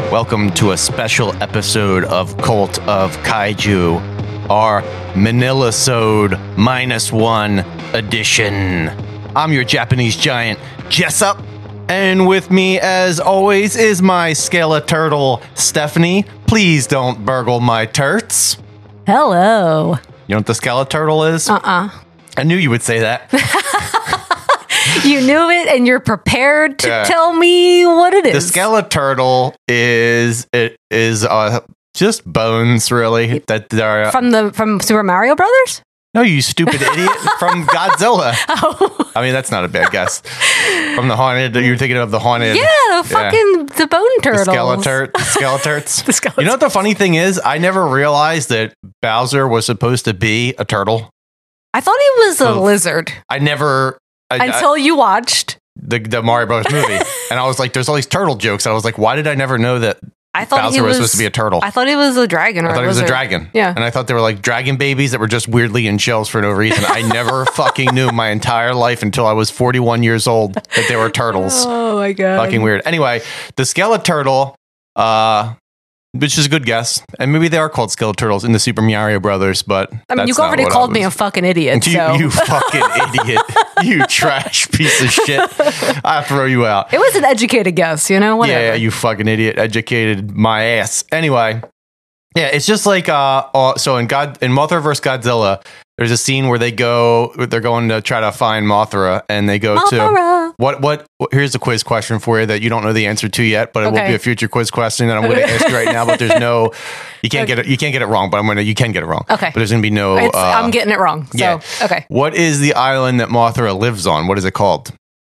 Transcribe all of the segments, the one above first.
Welcome to a special episode of Cult of Kaiju, our Manila-sode -1 edition. I'm your Japanese giant, Jessup, and with me, as always, is my Skeleturtle, Stephanie. Please don't burgle my turts. Hello. You know what the Skeleturtle is? I knew you would say that. You knew it, and you're prepared to tell me what it is. The Skeleturtle is just bones, really. That are from Super Mario Brothers? No, you stupid idiot! From Godzilla. Oh, I mean, that's not a bad guess. From the haunted, you're thinking of the haunted. yeah, the bone turtles. Skeleturts. The Skeleturts. You know what the funny thing is? I never realized that Bowser was supposed to be a turtle. I thought he was a lizard. Until you watched the Mario Bros. Movie, and I was like, "There's all these turtle jokes." And I was like, "Why did I never know that?" I thought Bowser was supposed to be a turtle. I thought he was a dragon. I thought he was a dragon. Yeah, and I thought they were like dragon babies that were just weirdly in shells for no reason. I never fucking knew my entire life until I was 41 years old that they were turtles. Oh my god, fucking weird. Anyway, the Skeleturtle, which is a good guess, and maybe they are called Skeleturtles in the Super Mario Brothers, but I mean, you already called me a fucking idiot. You fucking idiot. You trash piece of shit. I'll throw you out. It was an educated guess, you know? Whatever. Yeah, you fucking idiot. Educated my ass. Anyway, yeah, it's just like, so in Mothra vs. Godzilla, there's a scene where they're going to try to find Mothra, and they go to, what, here's a quiz question for you that you don't know the answer to yet, but it will be a future quiz question that I'm going to ask you right now, but there's no, you can't get it wrong, but you can get it wrong. Okay. But there's going to be no, I'm getting it wrong. So, yeah. Okay. What is the island that Mothra lives on? What is it called?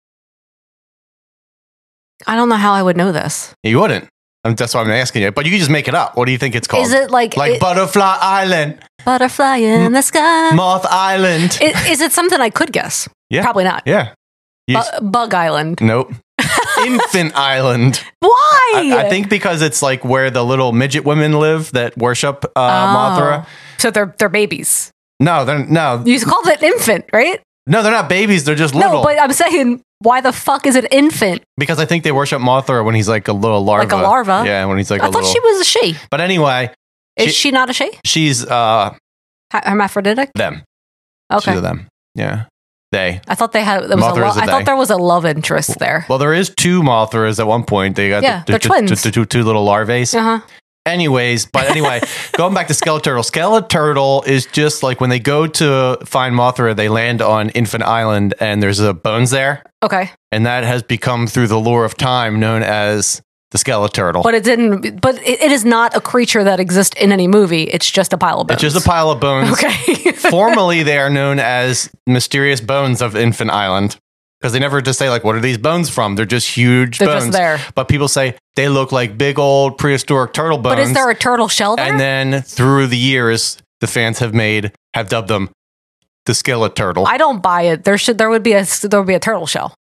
I don't know how I would know this. You wouldn't. That's why I'm asking you. But you can just make it up. What do you think it's called? Is it like Butterfly Island? Butterfly in the sky. Moth Island. Is it something I could guess? Yeah. Probably not. Yeah. Bug Island. Nope. Infant Island. Why? I think because it's like where the little midget women live that worship Mothra. So they're babies. No, no. You called it infant, right? No, they're not babies. They're just little. No, but I'm saying, why the fuck is it infant? Because I think they worship Mothra when he's like a little larva. Like a larva? Yeah, when he's like I thought she was a she. But anyway. Is she not a she? She's hermaphroditic? Them. Okay. She's a them. Yeah. They. I thought they had. I thought there was a love interest there. Well, there is two Mothras at one point. They got they're twins. Two little larvae. Uh-huh. Anyways, going back to Skeleturtle. Skeleturtle is just like when they go to find Mothra, they land on Infant Island, and there's bones there. Okay. And that has become, through the lore of time, known as the Skeleturtle. But it didn't. But it is not a creature that exists in any movie. It's just a pile of bones. It's just a pile of bones. Okay. Formerly, they are known as Mysterious Bones of Infant Island. Because they never just say, like, what are these bones from? They're just huge bones. They're just there. But people say they look like big old prehistoric turtle bones. But is there a turtle shell there? And then through the years, the fans have dubbed them the Skeleturtle. I don't buy it. There would be a turtle shell.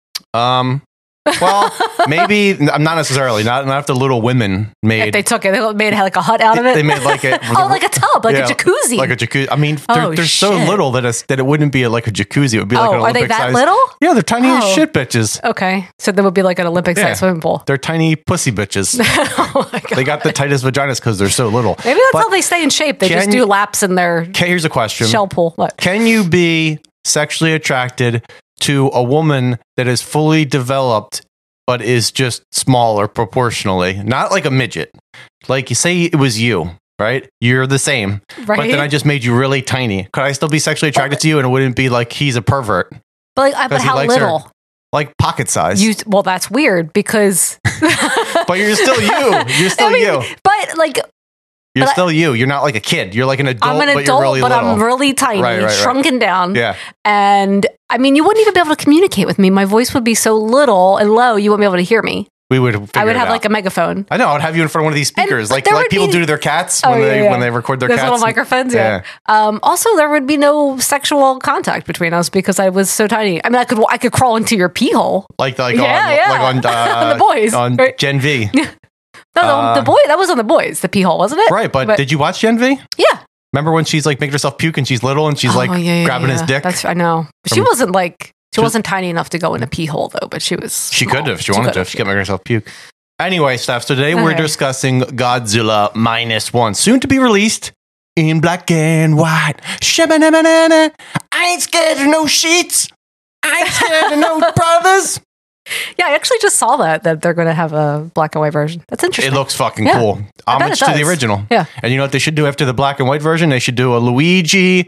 Well, maybe not necessarily. Not if the Little Women made. They took it. They made like a hut out of it. They made like a like a tub, like a jacuzzi. Like a jacuzzi. I mean, they're so little that it wouldn't be like a jacuzzi. It would be like an Olympic size. Are they that little? Yeah, they're tiny as shit bitches. Okay, so they would be like an Olympic size swimming pool. They're tiny pussy bitches. Oh my God. They got the tightest vaginas because they're so little. Maybe that's how they stay in shape. They just do laps in their. Okay, here's a question. Shell pool. What? Can you be sexually attracted to a woman that is fully developed but is just smaller proportionally? Not like a midget. Like, you say it was you, right? You're the same. Right. But then I just made you really tiny. Could I still be sexually attracted to you, and it wouldn't be like he's a pervert? But how little? Like pocket size. Well, that's weird because. But you're still you. You're still you. But like. You're still you. You're not like a kid. You're like an adult, I'm an adult, but you're really little. I'm really tiny, shrunken down. Yeah. And I mean, you wouldn't even be able to communicate with me. My voice would be so little and low, you wouldn't be able to hear me. I would have like a megaphone. I know. I'd have you in front of one of these speakers, like people do to their cats when they record their cats. Those little microphones, yeah. Also, there would be no sexual contact between us because I was so tiny. I mean, I could crawl into your pee hole, like on The Boys, on Gen V. No, the boy, that was on The Boys, the pee hole, wasn't it? Right, but did you watch Gen V? Yeah. Remember when she's like making herself puke and she's little and she's grabbing his dick? I know. But she wasn't like, she wasn't tiny enough to go in a pee hole though, but she was. She could have. She wanted to. She kept making herself puke. Anyway, Steph, so today we're Okay. discussing Godzilla -1, soon to be released in black and white. Shabba-na-na-na-na. I ain't scared of no sheets. I ain't scared of no brothers. Yeah, I actually just saw that they're going to have a black and white version. That's interesting. It looks fucking Yeah. cool. I bet Homage it to the does. original. Yeah. And you know what they should do after the black and white version? They should do a Luigi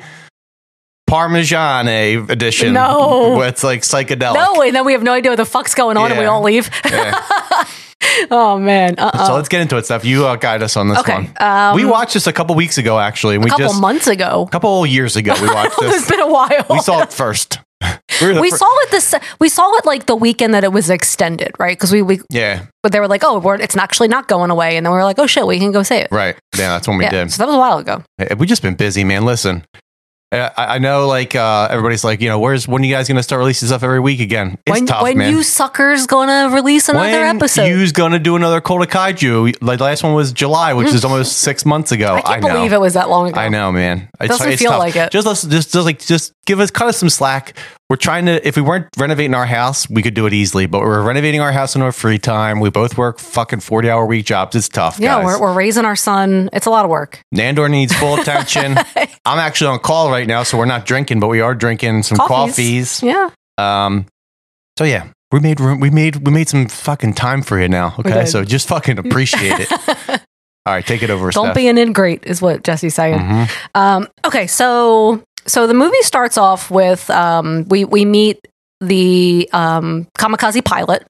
Parmigiane edition. No. Where it's like psychedelic. No, and then we have no idea what the fuck's going on, and we Yeah. all leave. Yeah. Oh man. So let's get into it, Steph. You guide us on this Okay. one. We watched this a couple weeks ago, actually. And a couple months ago. a couple years ago, we watched It's this. been a while. We saw it first. We saw it we saw it like the weekend that it was extended, right? Because Yeah, but they were like, oh, it's actually not going away, and then we were like, oh shit, we can go see it. right. Yeah, that's when we Yeah, did. so that was a while ago. Hey, we've just been busy, man. Listen, I know, like, everybody's like, when are you guys going to start releasing stuff every week again? It's tough, when man. you suckers gonna release another episode? You's gonna do another Cult of Kaiju? Like the last one was July, which is almost 6 months ago. I can't know. believe it was that long ago. I know, man. Doesn't feel tough. like it. Just give us cut us some slack. We're trying to. If we weren't renovating our house, we could do it easily. But we're renovating our house in our free time. We both work fucking 40-hour week jobs. It's tough. Yeah, guys. we're raising our son. It's a lot of work. Nandor needs full attention. I'm actually on call right now, so we're not drinking, but we are drinking some coffees. Yeah. So yeah, we made room. We made some fucking time for you now. Okay, did. so just fucking appreciate it. All right, take it over. Don't Steph. be an ingrate, is what Jesse's saying. Mhm. Okay, so the movie starts off with we meet the kamikaze pilot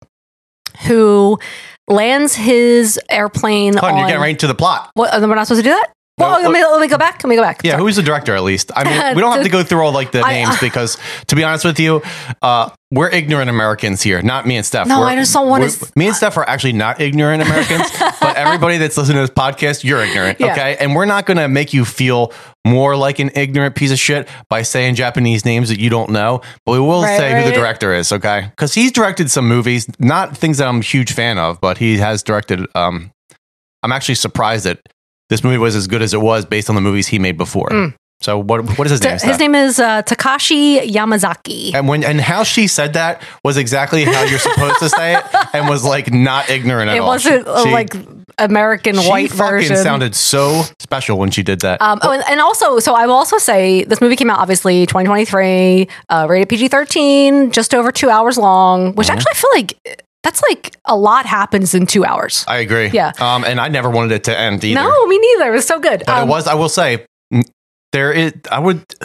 who lands his airplane Hold on, on. you're getting right into the plot. What? We're not supposed to do that? Well, No, let me go back. Let me go back. Yeah, Sorry. who's the director at least? I mean, we don't have to go through all like the names because, to be honest with you, we're ignorant Americans here. Not me and Steph. No, I just don't want to. Me and Steph are actually not ignorant Americans, but everybody that's listening to this podcast, you're ignorant. Yeah. Okay, and we're not going to make you feel more like an ignorant piece of shit by saying Japanese names that you don't know. But we will say who the director is. Okay, because he's directed some movies, not things that I'm a huge fan of, but he has directed. I'm actually surprised that this movie was as good as it was based on the movies he made before. So what is his name? His name is Takashi Yamazaki. And how she said that was exactly how you're supposed to say it, and was like not ignorant at It all. wasn't like American white she fucking version. sounded so special when she did that. And also, so I will also say this movie came out obviously 2023, rated PG-13, just over 2 hours long, which actually I feel like that's like a lot happens in 2 hours. I agree. Yeah. And I never wanted it to end either. No, me neither. It was so good. But it was. I will say. There is. I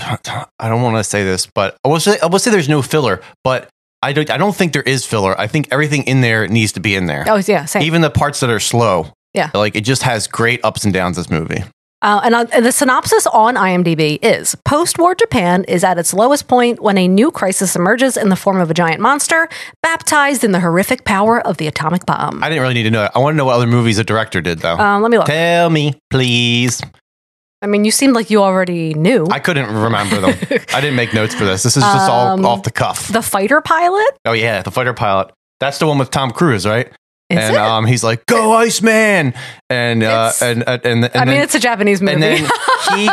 don't want to say this, but I will say there's no filler. But I don't think there is filler. I think everything in there needs to be in there. Oh yeah, same. Even the parts that are slow. Yeah. Like it just has great ups and downs. This movie. And the synopsis on IMDb is: post-war Japan is at its lowest point when a new crisis emerges in the form of a giant monster, baptized in the horrific power of the atomic bomb. I didn't really need to know that. I want to know what other movies the director did, though. Let me look. Tell me, please. I mean, you seemed like you already knew. I couldn't remember them. I didn't make notes for this. This is just all off the cuff. The fighter pilot? Oh yeah, the fighter pilot. That's the one with Tom Cruise, right? Is and it? He's like, "Go Iceman!" And I mean, it's a Japanese movie. And then he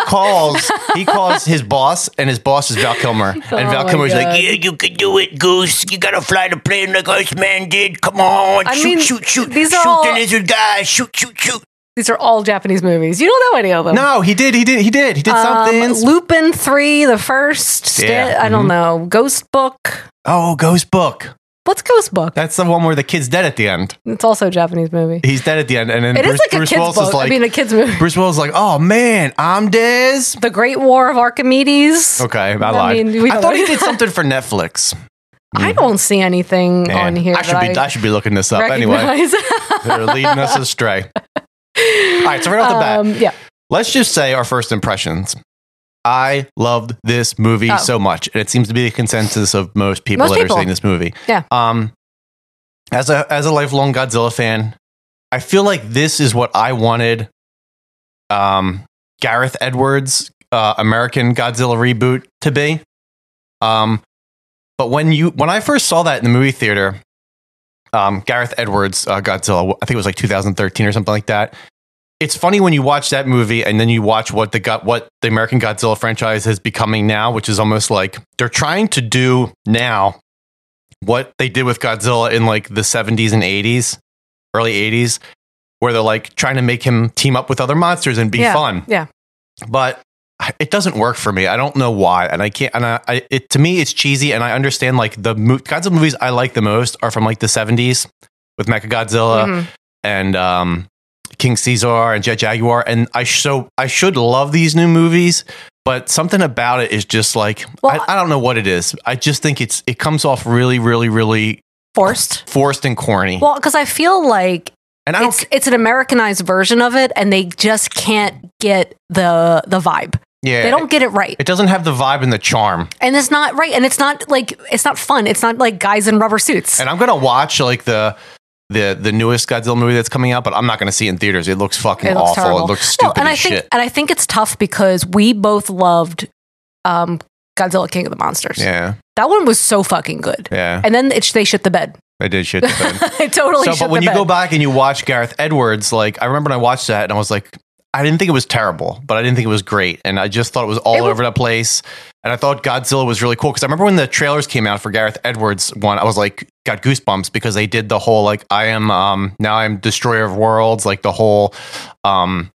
calls his boss, and his boss is Val Kilmer. And Val my Kilmer's God. like, "Yeah, you can do it, Goose. You gotta fly the plane like Iceman did. Come on, I shoot, mean, shoot, these shoot are all- the lizard guy, shoot." These are all Japanese movies. You don't know any of them. No, he did something. Lupin 3, the first. Yeah. I don't know. Ghost Book. Oh, Ghost Book. What's Ghost Book? That's the one where the kid's dead at the end. It's also a Japanese movie. He's dead at the end, and then It is like a Bruce kid's Willis book. is like, a kid's movie. Bruce Willis is like, "Oh man, I'm Dez." The Great War of Archimedes. Okay, I lied. mean, we I don't thought know. he did something for Netflix. I don't see anything Man, on here. I should be looking this up anyway. recognize. They're leading us astray. All right, so right off the bat, Yeah. let's just say our first impressions. I loved this movie so much, and it seems to be the consensus of most people that are seeing this movie. Yeah. As a lifelong Godzilla fan, I feel like this is what I wanted. Gareth Edwards' American Godzilla reboot to be. But when I first saw that in the movie theater, Gareth Edwards' Godzilla, I think it was like 2013 or something like that. It's funny when you watch that movie and then you watch what the American Godzilla franchise is becoming now, which is almost like they're trying to do now what they did with Godzilla in like the 70s and 80s, early 80s, where they're like trying to make him team up with other monsters and be fun. Yeah. But it doesn't work for me. I don't know why. And I can't, and to me, it's cheesy. And I understand like the kinds of movies I like the most are from like the 70s with Mechagodzilla and King Caesar and Jet Jaguar. And I should love these new movies, but something about it is just like, I don't know what it is. I just think it comes off really, really, really forced and corny. Well, because I feel like and it's an Americanized version of it, and they just can't get the vibe. Yeah, they don't get it right. It doesn't have the vibe and the charm, and it's not right. And it's not fun. It's not like guys in rubber suits. And I'm gonna watch like the newest Godzilla movie that's coming out, but I'm not gonna see it in theaters. It looks fucking awful. Terrible. It looks stupid as shit. And I think it's tough because we both loved Godzilla King of the Monsters. Yeah, that one was so fucking good. Yeah, and then they shit the bed. I did shit the bed. I totally shit the bed. But when you go back and you watch Gareth Edwards, like I remember when I watched that and I was like, I didn't think it was terrible, but I didn't think it was great. And I just thought it was all over the place. And I thought Godzilla was really cool. Because I remember when the trailers came out for Gareth Edwards one, I was like, got goosebumps because they did the whole, like, now I'm Destroyer of Worlds, like the whole, the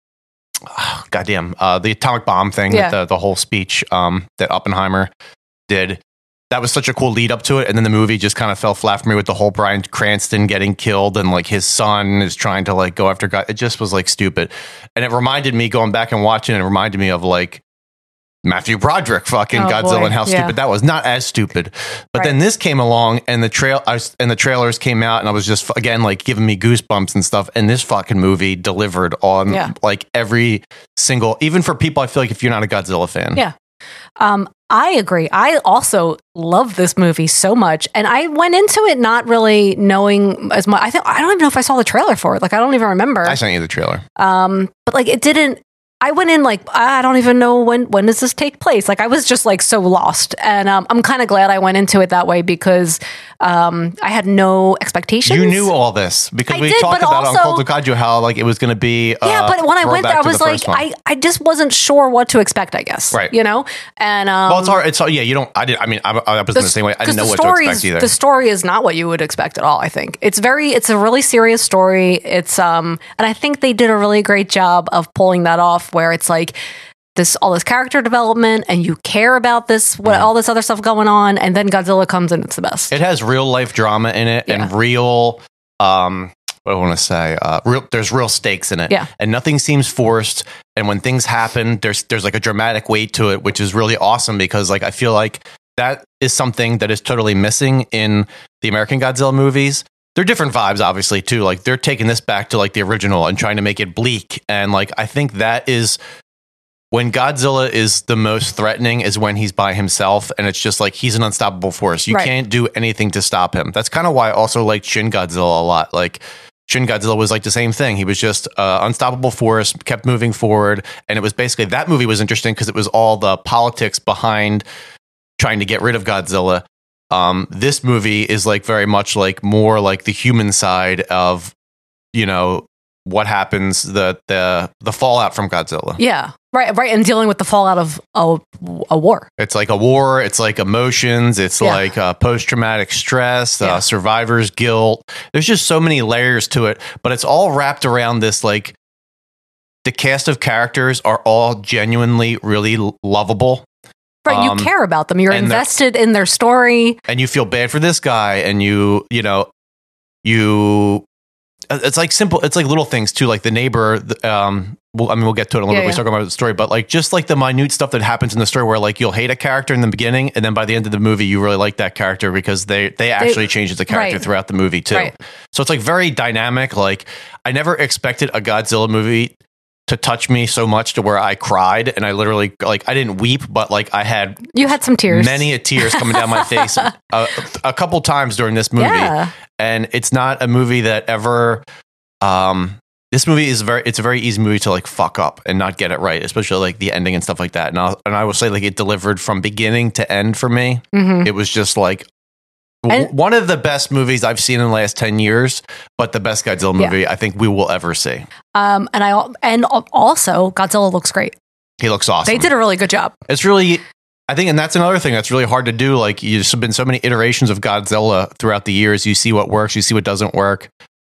atomic bomb thing, the whole speech that Oppenheimer did. That was such a cool lead up to it. And then the movie just kind of fell flat for me with the whole Bryan Cranston getting killed and like his son is trying to like go after God. It just was like stupid. And it reminded me going back and watching it reminded me of like Matthew Broderick fucking Godzilla and how stupid that was. Not as stupid. But then this came along and the trailers came out and I was just again like giving me goosebumps and stuff. And this fucking movie delivered on like every single, even for people I feel like if you're not a Godzilla fan. Yeah. I agree. I also love this movie so much. And I went into it not really knowing as much. I don't even know if I saw the trailer for it. Like, I don't even remember. I sent you the trailer. But like, it didn't. I went in like, I don't even know when does this take place? Like, I was just like so lost. And I'm kind of glad I went into it that way because I had no expectations. You knew all this because we talked about on Cult of Kaiju how like it was going to be. But when I went there, I was like, I just wasn't sure what to expect, I guess. Right. You know? And well, it's hard. It's you don't. I was in the same way. I didn't know what to expect either. The story is not what you would expect at all. I think it's a really serious story. It's and I think they did a really great job of pulling that off. Where it's like all this character development and you care about all this other stuff going on, and then Godzilla comes and it's the best. It has real life drama in it and real what I want to say there's real stakes in it, and nothing seems forced, and when things happen there's like a dramatic weight to it, which is really awesome because like I feel like that is something that is totally missing in the American Godzilla movies. They're different vibes, obviously, too. Like, they're taking this back to, like, the original and trying to make it bleak. And, like, I think that is when Godzilla is the most threatening is when he's by himself. And it's just, like, he's an unstoppable force. You can't do anything to stop him. That's kind of why I also liked Shin Godzilla a lot. Like, Shin Godzilla was, like, the same thing. He was just an unstoppable force, kept moving forward. And it was basically, that movie was interesting because it was all the politics behind trying to get rid of Godzilla. This movie is like very much like more like the human side of, you know, what happens, the fallout from Godzilla. Yeah, right. And dealing with the fallout of a war. It's like a war. It's like emotions. It's like post-traumatic stress, survivor's guilt. There's just so many layers to it, but it's all wrapped around this like the cast of characters are all genuinely really lovable. Right, you care about them. You're invested in their story, and you feel bad for this guy. And you know, it's like simple. It's like little things too, like the neighbor. We'll get to it in a little bit. We're talking about the story, but like just like the minute stuff that happens in the story, where like you'll hate a character in the beginning, and then by the end of the movie, you really like that character because they actually change the character throughout the movie too. Right. So it's like very dynamic. Like I never expected a Godzilla movie to touch me so much to where I cried, and I literally like I didn't weep, but like you had some tears, many tears coming down my face a couple times during this movie. And it's not a movie that ever this movie is it's a very easy movie to like fuck up and not get it right, especially like the ending and stuff like that. And I will say like it delivered from beginning to end for me. It was just like one of the best movies I've seen in the last 10 years, but the best Godzilla movie I think we will ever see. And also Godzilla looks great. He looks awesome. They did a really good job. It's really, I think, and that's another thing that's really hard to do. Like there's been so many iterations of Godzilla throughout the years. You see what works, you see what doesn't work.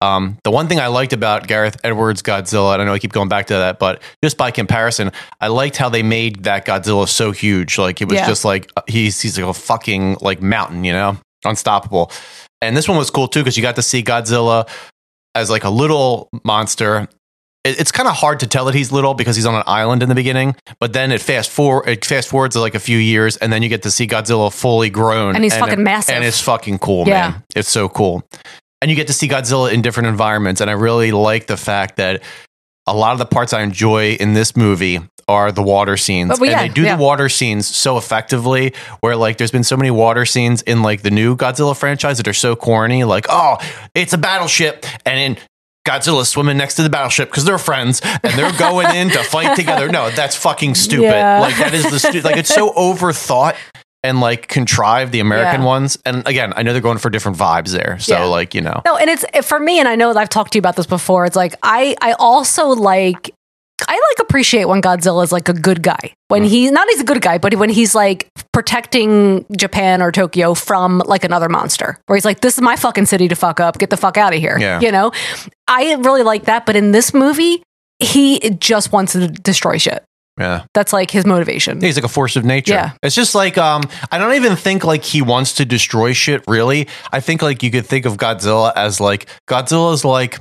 The one thing I liked about Gareth Edwards' Godzilla, and I know I keep going back to that, but just by comparison, I liked how they made that Godzilla so huge. Like it was just like he's like a fucking like mountain, unstoppable. And this one was cool too because you got to see Godzilla as like a little monster. It's kind of hard to tell that he's little because he's on an island in the beginning, but then it fast forwards to like a few years, and then you get to see Godzilla fully grown, and he's fucking massive, and it's fucking cool, man. It's so cool, and you get to see Godzilla in different environments, and I really like the fact that a lot of the parts I enjoy in this movie are the water scenes, and they do the water scenes so effectively. Where like there's been so many water scenes in like the new Godzilla franchise that are so corny, like it's a battleship, and in Godzilla's swimming next to the battleship because they're friends and they're going in to fight together. No, that's fucking stupid. Like that is like it's so overthought and like contrived, the American ones. And again, I know they're going for different vibes there. So like, No, and it's for me, and I know that I've talked to you about this before. It's like I also appreciate when Godzilla is like a good guy. When he's a good guy, but when he's like protecting Japan or Tokyo from like another monster, where he's like, this is my fucking city to fuck up, get the fuck out of here. Yeah. I really like that. But in this movie, he just wants to destroy shit. Yeah. That's like his motivation. He's like a force of nature. Yeah. It's just like, I don't even think like he wants to destroy shit really. I think like you could think of Godzilla as like, Godzilla's like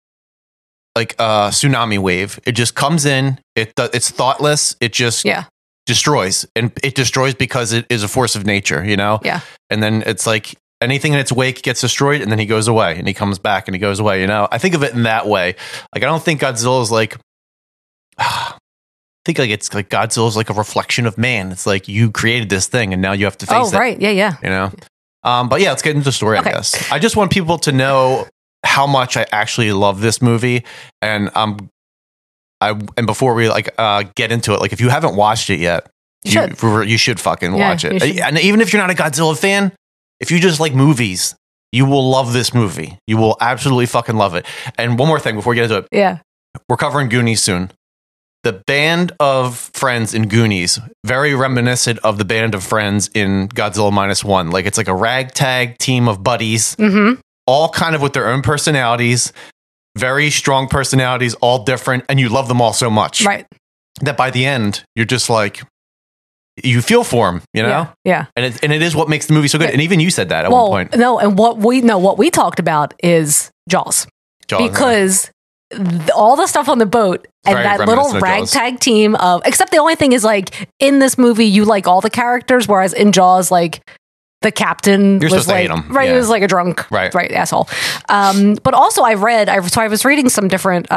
a tsunami wave. It just comes in, it's thoughtless, it just destroys, and it destroys because it is a force of nature, Yeah. And then it's like anything in its wake gets destroyed, and then he goes away, and he comes back, and he goes away. I think of it in that way. Like I don't think Godzilla's like. I think like it's like Godzilla's like a reflection of man. It's like you created this thing, and now you have to face it. Oh right, yeah. But yeah, let's get into the story. Okay. I guess I just want people to know how much I actually love this movie, and before we get into it, like if you haven't watched it yet, you should fucking watch it. And even if you're not a Godzilla fan, if you just like movies, you will love this movie. You will absolutely fucking love it. And one more thing before we get into it, we're covering Goonies soon. The band of friends in Goonies, very reminiscent of the band of friends in Godzilla -1. Like it's like a ragtag team of buddies. Mm-hmm. All kind of with their own personalities, very strong personalities, all different, and you love them all so much. Right. That by the end, you're just like, you feel for them, Yeah. And it is what makes the movie so good. And even you said that at one point. No, and what we talked about is Jaws. Because all the stuff on the boat and very that little ragtag team of, except the only thing is like in this movie, you like all the characters, whereas in Jaws, like, the captain was like, right, he was like a drunk, right, asshole. But also I was reading some different,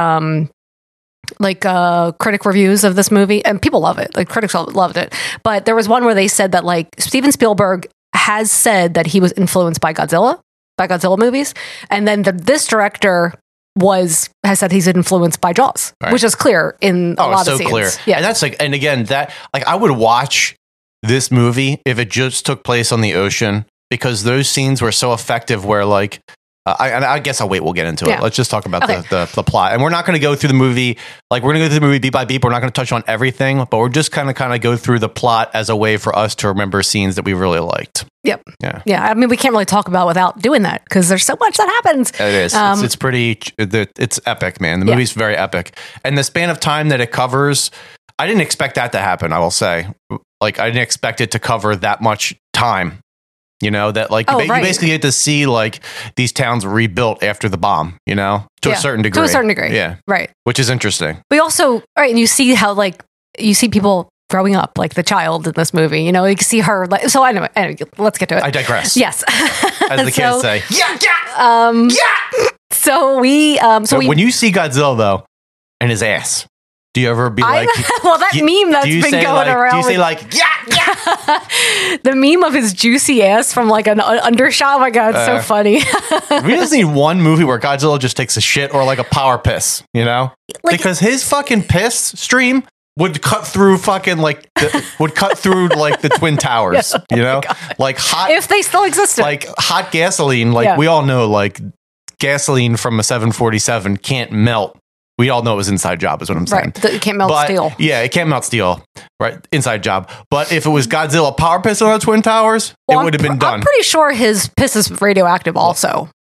critic reviews of this movie, and people love it. Like critics loved it. But there was one where they said that like Steven Spielberg has said that he was influenced by Godzilla movies. And then this director has said he's influenced by Jaws, which is clear in a lot of scenes. Clear. Yeah. And that's like, and again, that like I would watch this movie if it just took place on the ocean, because those scenes were so effective where like I guess I'll wait. We'll get into it. Let's just talk about the plot. And we're not going to go through the movie. Like we're going to go through the movie beat by beat. We're not going to touch on everything, but we're just kind of go through the plot as a way for us to remember scenes that we really liked. Yep. Yeah. I mean, we can't really talk about without doing that because there's so much that happens. It is. It's pretty. It's epic, man. The movie's very epic, and the span of time that it covers, I didn't expect that to happen. I will say, like, I didn't expect it to cover that much time. You know, that like you basically get to see like these towns rebuilt after the bomb, to a certain degree. To a certain degree. Yeah. Right. Which is interesting. We also, and you see how like, you see people growing up, like the child in this movie, you can see her. Like, so anyway, let's get to it. I digress. Yes. As the kids say. Yeah. So when you see Godzilla though, and his ass, do you ever be like, well, that meme that's been going around. Do you say like, yeah? The meme of his juicy ass from like an undershot. Oh my God, it's so funny. We just need one movie where Godzilla just takes a shit or like a power piss, because his fucking piss stream would cut through fucking like, the Twin Towers, like hot. If they still existed. Like hot gasoline. Like we all know, like gasoline from a 747 can't melt. We all know it was inside job is what I'm saying. Right. It can't melt steel. Yeah, it can't melt steel. Right. Inside job. But if it was Godzilla power piss on the Twin Towers, it would have been done. I'm pretty sure his piss is radioactive also.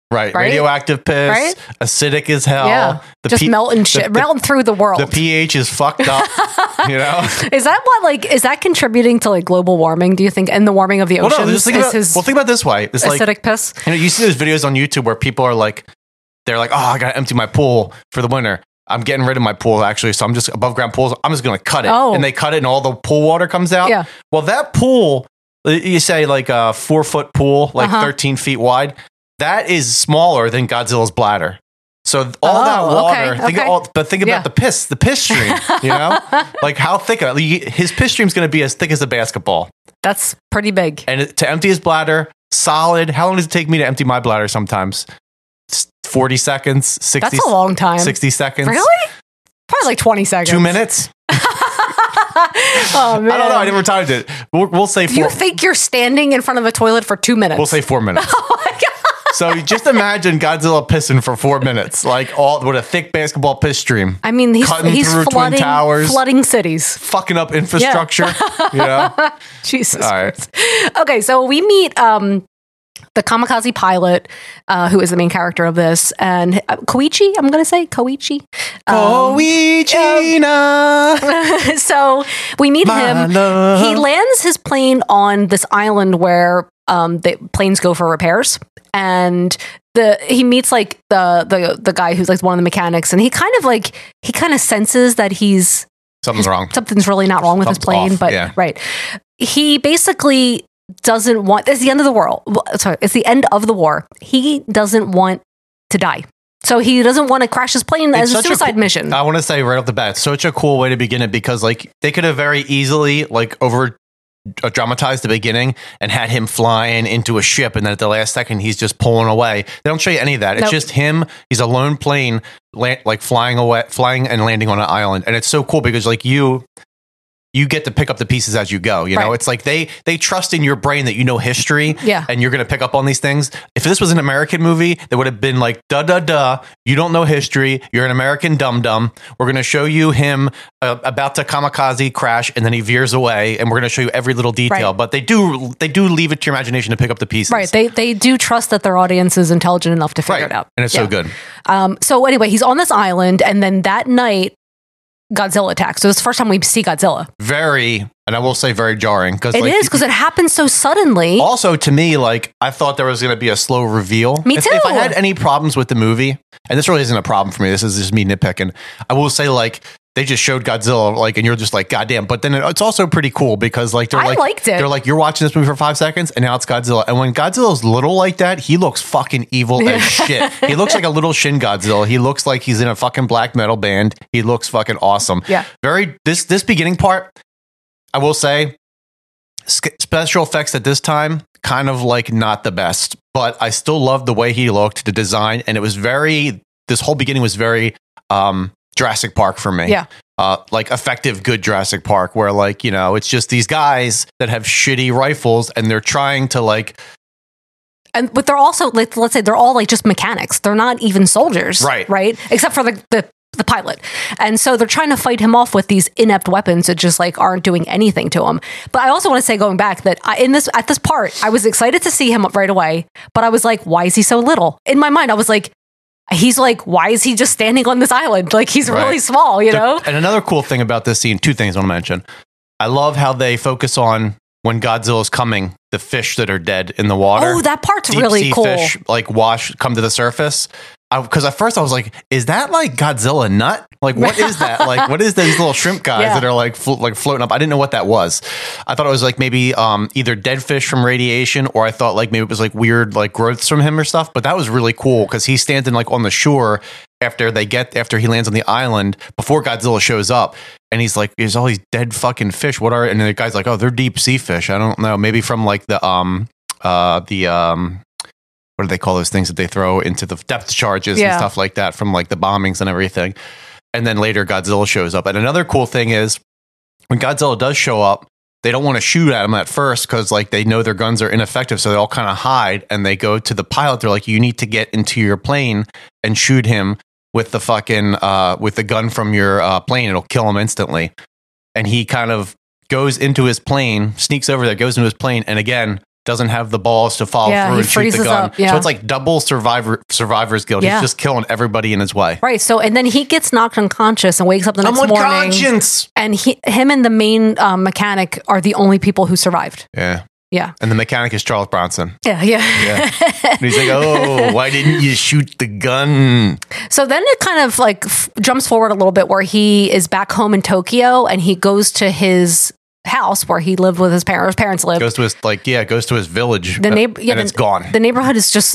Right. Right? Radioactive piss, Right? acidic as hell. Yeah. The Just melting shit, melting through the world. The pH is fucked up, you know? Is that contributing to like global warming, do you think? And the warming of the oceans? Well, no, just think about it this way. It's acidic like, piss? you know, you see those videos on YouTube where people are like, they're like, oh, I got to empty my pool for the winter. I'm getting rid of my pool, actually. So I'm just above ground pools. I'm just going to cut it. Oh. And they cut it and all the pool water comes out. Yeah. Well, that pool, you say like a 4-foot pool, like 13 feet wide. That is smaller than Godzilla's bladder. So all that water, think about the piss stream, you know? Like how thick, his piss stream is going to be as thick as a basketball. That's pretty big. And to empty his bladder, solid. How long does it take me to empty my bladder sometimes? 40 seconds, 60. That's a long time. 60 seconds. Really? Probably like 20 seconds. 2 minutes? Oh, man. I don't know. I never timed it. We'll say 4. Do you think you're standing in front of a toilet for 2 minutes? We'll say 4 minutes. Oh, my God. So just imagine Godzilla pissing for 4 minutes, like with a thick basketball piss stream. I mean, he's Twin Towers, flooding cities, fucking up infrastructure. Yeah. You know? Jesus. All right. Okay, so we meet the kamikaze pilot, who is the main character of this, and Koichi. I'm going to say Koichi. So we meet him. Love. He lands his plane on this island where the planes go for repairs. And he meets like the guy who's like one of the mechanics, and he kind of senses that something's wrong. Something's really not wrong with his plane. Off. But yeah. Right, he basically doesn't want. It's the end of the world. Sorry, it's the end of the war. He doesn't want to die. So he doesn't want to crash his plane as a suicide mission. I want to say right off the bat, it's such a cool way to begin it because like they could have very easily like dramatized the beginning and had him flying into a ship, and then at the last second he's just pulling away. They don't show you any of that. It's just him. He's a lone plane, like flying and landing on an island, and it's so cool because like you get to pick up the pieces as you go. You know, it's like they trust in your brain that you know history, and you're going to pick up on these things. If this was an American movie, they would have been like, you don't know history. You're an American dum-dum. We're going to show you him about to kamikaze crash, and then he veers away, and we're going to show you every little detail. Right. But they do leave it to your imagination to pick up the pieces. Right. They do trust that their audience is intelligent enough to figure it out. And it's so good. So anyway, he's on this island, and then that night, Godzilla attacks. So it's the first time we see Godzilla. And I will say very jarring. Because it happens so suddenly. Also, to me, like, I thought there was going to be a slow reveal. Me too. If I had any problems with the movie, and this really isn't a problem for me, this is just me nitpicking, I will say, like, they just showed Godzilla, like, and you're just like, goddamn. But then it's also pretty cool because, like, I liked it. They're like, you're watching this movie for 5 seconds, and now it's Godzilla. And when Godzilla's little like that, he looks fucking evil as shit. He looks like a little Shin Godzilla. He looks like he's in a fucking black metal band. He looks fucking awesome. Yeah. This beginning part, I will say, special effects at this time, kind of like not the best. But I still loved the way he looked, the design, and it was this whole beginning was very Jurassic Park for me. Yeah. Like effective, good Jurassic Park, where like, you know, it's just these guys that have shitty rifles and they're trying to like. But they're also, like, let's say they're all like just mechanics. They're not even soldiers. Right. Except for the pilot. And so they're trying to fight him off with these inept weapons that just like aren't doing anything to him. But I also want to say, going back, that at this part, I was excited to see him right away, but I was like, why is he so little? In my mind, I was like, he's like, why is he just standing on this island? Like, he's really small, you know? And another cool thing about this scene, 2 things I want to mention. I love how they focus on when Godzilla's coming, the fish that are dead in the water. Oh, that part's Deep really sea cool. Fish like come to the surface. Because at first I was like, is that like Godzilla nut? Like, what is that? Like, what is these little shrimp guys that are like floating up? I didn't know what that was. I thought it was like maybe either dead fish from radiation, or I thought like maybe it was like weird like growths from him or stuff. But that was really cool because he's standing like on the shore after he lands on the island before Godzilla shows up, and he's like, there's all these dead fucking fish. What are? And the guy's like, oh, they're deep sea fish. I don't know, maybe from like the what do they call those things that they throw into the depth charges and stuff like that from like the bombings and everything. And then later Godzilla shows up. And another cool thing is when Godzilla does show up, they don't want to shoot at him at first because like they know their guns are ineffective. So they all kind of hide and they go to the pilot. They're like, you need to get into your plane and shoot him with the fucking, with the gun from your plane. It'll kill him instantly. And he kind of goes into his plane, sneaks over there, goes into his plane. And again, doesn't have the balls to follow Yeah, through he and shoot the freezes gun. up, yeah. So it's like double survivor's guilt. Yeah. He's just killing everybody in his way. Right. So, and then he gets knocked unconscious and wakes up the next I'm on morning. conscience. And him and the main mechanic are the only people who survived. Yeah. Yeah. And the mechanic is Charles Bronson. Yeah. Yeah. And he's like, oh, why didn't you shoot the gun? So then it kind of like jumps forward a little bit where he is back home in Tokyo and he goes to his house where he lived with his parents. His parents lived. Goes to his village. The neighbor, and it's gone. The neighborhood is just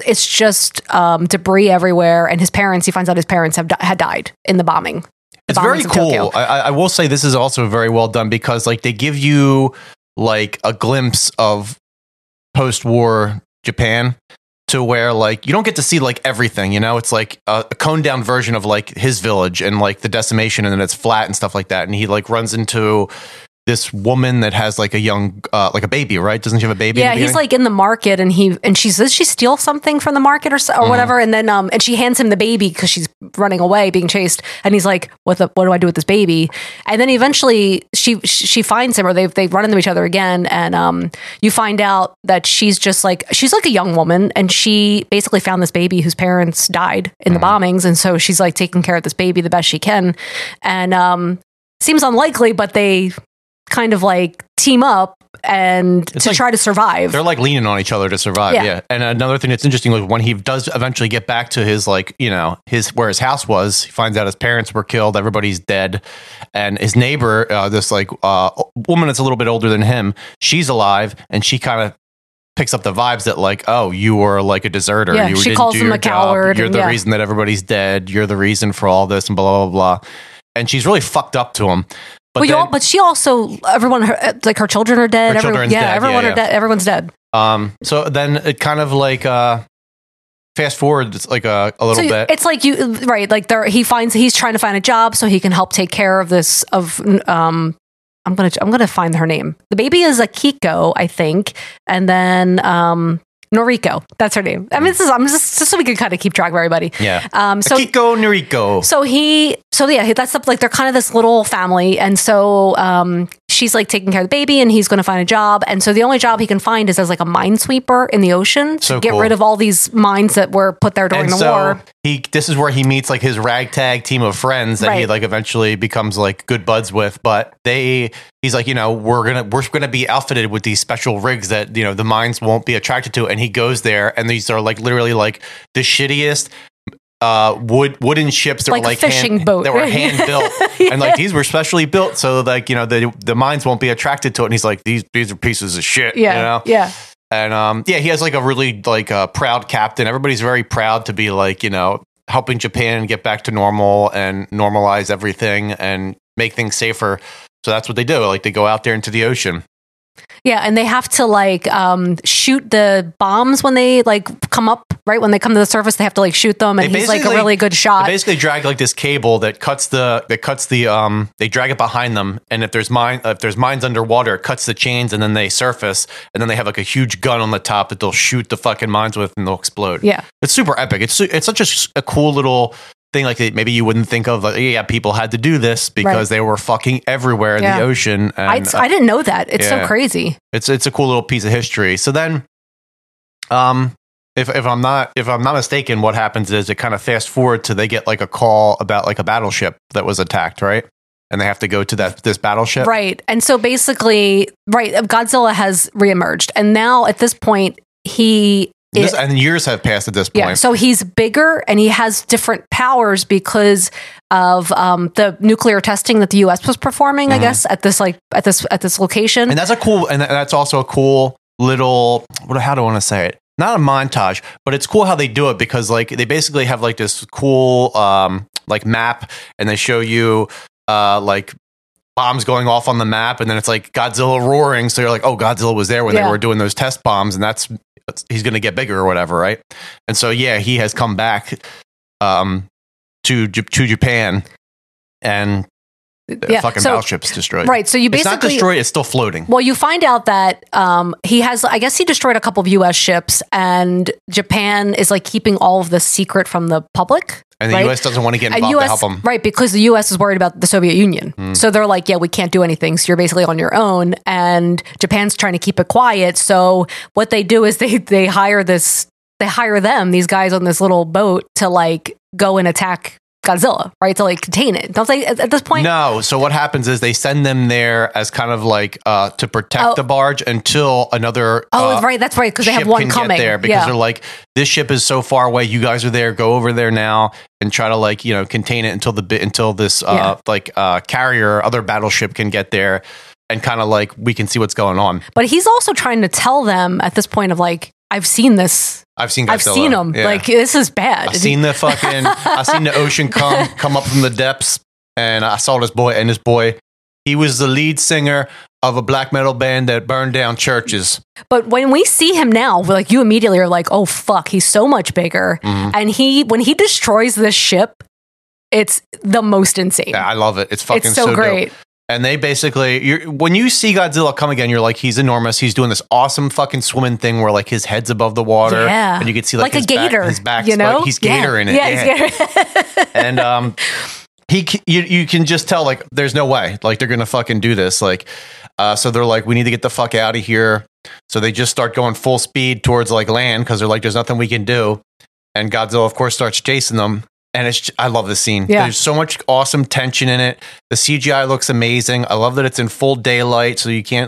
debris everywhere, and he finds out his parents had died in the bombing. It's very cool. I will say this is also very well done because like they give you like a glimpse of post-war Japan to where like you don't get to see like everything, you know. It's like a coned down version of like his village and like the decimation, and then it's flat and stuff like that. And he like runs into this woman that has like a young like a baby, right? Doesn't she have a baby? Yeah, he's like in the market, and she says she steals something from the market or whatever, and then and she hands him the baby because she's running away, being chased, and he's like, what do I do with this baby? And then eventually she finds him, or they run into each other again, and you find out that she's like a young woman, and she basically found this baby whose parents died in the bombings, and so she's like taking care of this baby the best she can, and seems unlikely, but they kind of like team up and try to survive. They're like leaning on each other to survive. Yeah. And another thing that's interesting, like when he does eventually get back to his like, you know, where his house was, he finds out his parents were killed, everybody's dead. And his neighbor, this like woman that's a little bit older than him, she's alive, and she kind of picks up the vibes that like, oh, you were like a deserter. Yeah, she calls him a coward. You're the reason that everybody's dead. You're the reason for all this and blah, blah, blah. And she's really fucked up to him. But she also, everyone, like her children are dead. Everyone's dead. Everyone's dead. So then it kind of like fast forward, it's like a little bit. It's like he's trying to find a job so he can help take care of this. I'm gonna find her name. The baby is Akiko, I think, and then Noriko. That's her name. I mean, just so we can kind of keep track of everybody. Yeah. Akiko, Noriko. That's like they're kind of this little family, and so she's like taking care of the baby, and he's going to find a job, and so the only job he can find is as like a minesweeper in the ocean to get rid of all these mines that were put there during the war. This is where he meets like his ragtag team of friends that he like eventually becomes like good buds with, but he's like, you know, we're gonna be outfitted with these special rigs that, you know, the mines won't be attracted to, and he goes there, and these are like literally like the shittiest wooden ships that like were like fishing boat that were hand built, and like these were specially built so like, you know, the mines won't be attracted to it. And he's like, these are pieces of shit. Yeah, you know? Yeah. And he has like a really like proud captain. Everybody's very proud to be like, you know, helping Japan get back to normal and normalize everything and make things safer. So that's what they do. Like they go out there into the ocean. Yeah, and they have to like shoot the bombs when they like come up, right? When they come to the surface, they have to like shoot them, and he's like a really good shot. They basically drag like this cable that cuts the they drag it behind them, and if there's mines underwater, it cuts the chains, and then they surface, and then they have like a huge gun on the top that they'll shoot the fucking mines with, and they'll explode. Yeah, it's super epic. It's such a cool little thing, like maybe you wouldn't think of, like, yeah, people had to do this because they were fucking everywhere in the ocean. And, I didn't know that. It's so crazy. It's a cool little piece of history. So then, if I'm not mistaken, what happens is it kind of fast forward to they get like a call about like a battleship that was attacked, right? And they have to go to this battleship, right? And so basically, Godzilla has reemerged, and now at this point and years have passed at this point. Yeah, so he's bigger and he has different powers because of the nuclear testing that the U.S. was performing, I guess, at this location. And that's also a cool little, how do I want to say it? Not a montage, but it's cool how they do it because like they basically have like this cool like map, and they show you like bombs going off on the map, and then it's like Godzilla roaring. So you're like, oh, Godzilla was there when they were doing those test bombs, and he's going to get bigger or whatever, right? And so, he has come back to Japan, and fucking battleship's destroyed. Right, so it's not destroyed, it's still floating. Well, you find out that he destroyed a couple of U.S. ships, and Japan is like keeping all of this secret from the public. And the right? U.S. doesn't want to get involved to help them. Right, because the U.S. is worried about the Soviet Union. So they're like, yeah, we can't do anything. So you're basically on your own. And Japan's trying to keep it quiet. So what they do is they hire these guys on this little boat to like go and attack Godzilla, right? To like contain it. Don't they at this point? No. So what happens is they send them there as kind of like to protect the barge until another. Right. That's right. Because they have one coming there because they're like, this ship is so far away. You guys are there. Go over there now and try to like contain it until this carrier, other battleship can get there and kind of like we can see what's going on. But he's also trying to tell them at this point of like, I've seen this. I've seen Godzilla. I've seen him. Yeah. Like, this is bad. I've seen the ocean come up from the depths, and I saw this boy. He was the lead singer of a black metal band that burned down churches. But when we see him now, like you immediately are like, oh fuck, he's so much bigger. And when he destroys this ship, it's the most insane. Yeah, I love it. It's fucking so great. Dope. And they basically, when you see Godzilla come again, you're like, he's enormous. He's doing this awesome fucking swimming thing where like his head's above the water, and you can see like his a gator, his back, like, he's gator in it. Yeah, he's gator. And you can just tell like there's no way like they're gonna fucking do this. Like, so they're like, we need to get the fuck out of here. So they just start going full speed towards like land because they're like, there's nothing we can do. And Godzilla, of course, starts chasing them. And I love the scene. Yeah. There's so much awesome tension in it. The CGI looks amazing. I love that it's in full daylight, so you can't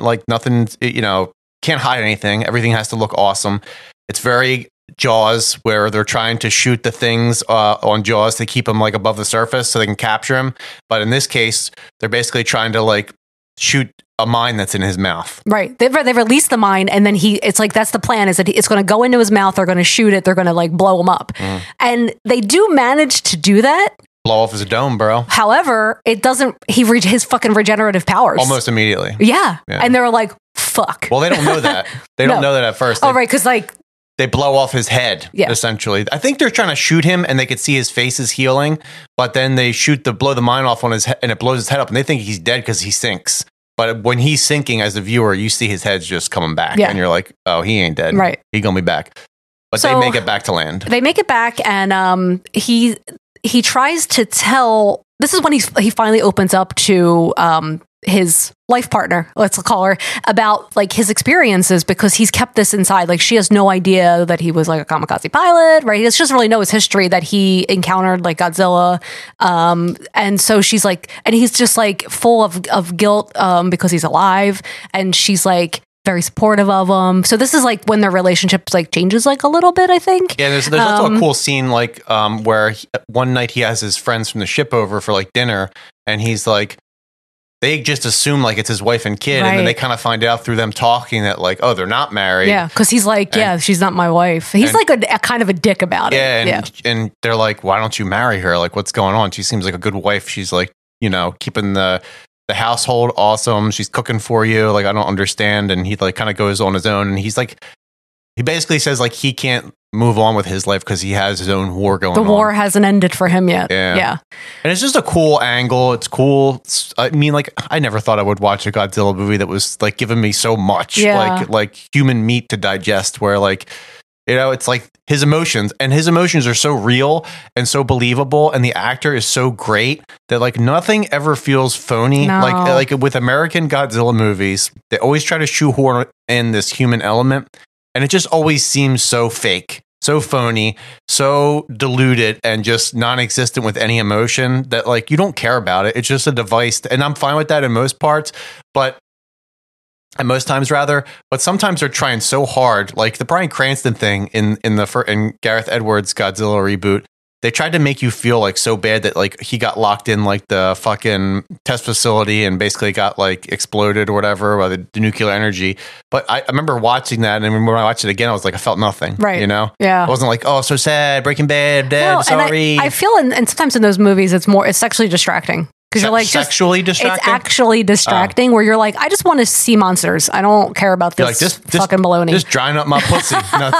can't hide anything. Everything has to look awesome. It's very Jaws, where they're trying to shoot the things on Jaws to keep them like above the surface so they can capture him. But in this case, they're basically trying to like shoot a mine that's in his mouth. Right. They've released the mine, and then it's like, that's the plan, is that it's going to go into his mouth. They're going to shoot it. They're going to like blow him up. And they do manage to do that. Blow off his dome, bro. However, it doesn't, his fucking regenerative powers. Almost immediately. Yeah. And they're like, fuck. Well, they don't know that. They don't know that at first. Right. Because like, they blow off his head, essentially. I think they're trying to shoot him and they could see his face is healing, but then they blow the mine off on his head and it blows his head up and they think he's dead because he sinks. But when he's sinking as the viewer, you see his head's just coming back and you're like, oh, he ain't dead. Right. He gonna be back. But they make it back to land. They make it back and he tries to tell, this is when he finally opens up to his life partner, let's call her, about like his experiences, because he's kept this inside. Like, she has no idea that he was like a kamikaze pilot, right? He doesn't really know his history, that he encountered like Godzilla. And so she's like, and he's just like full of guilt because he's alive. And she's like very supportive of him. So this is like when their relationship like changes like a little bit, I think. Yeah, there's also a cool scene like where one night he has his friends from the ship over for like dinner, and he's like, they just assume like it's his wife and kid, and then they kind of find out through them talking that like, oh, they're not married. Yeah, because he's like, she's not my wife. He's like a kind of a dick about it. And they're like, why don't you marry her? Like, what's going on? She seems like a good wife. She's like, keeping the household awesome. She's cooking for you. Like, I don't understand. And he like kind of goes on his own, and he's like, he basically says like he can't move on with his life because he has his own war going on. The war hasn't ended for him yet. Yeah. And it's just a cool angle. It's cool. I mean, like, I never thought I would watch a Godzilla movie that was like giving me so much like human meat to digest, where like, it's like his emotions are so real and so believable. And the actor is so great that like nothing ever feels phony. No. Like with American Godzilla movies, they always try to shoehorn in this human element. And it just always seems so fake, so phony, so diluted, and just non-existent with any emotion that like you don't care about it. It's just a device. And I'm fine with that in most parts, and most times rather. But sometimes they're trying so hard, like the Bryan Cranston thing in Gareth Edwards' Godzilla reboot. They tried to make you feel like so bad that like he got locked in like the fucking test facility and basically got like exploded or whatever by the nuclear energy. But I remember watching that, and when I watched it again, I was like, I felt nothing. Right. I wasn't like, oh, so sad, Breaking Bad, dead, sorry. I feel, and sometimes in those movies, it's sexually distracting. because you're like sexually distracting. It's actually distracting where you're like, I just want to see monsters. I don't care about this fucking baloney. Just drying up my pussy. Not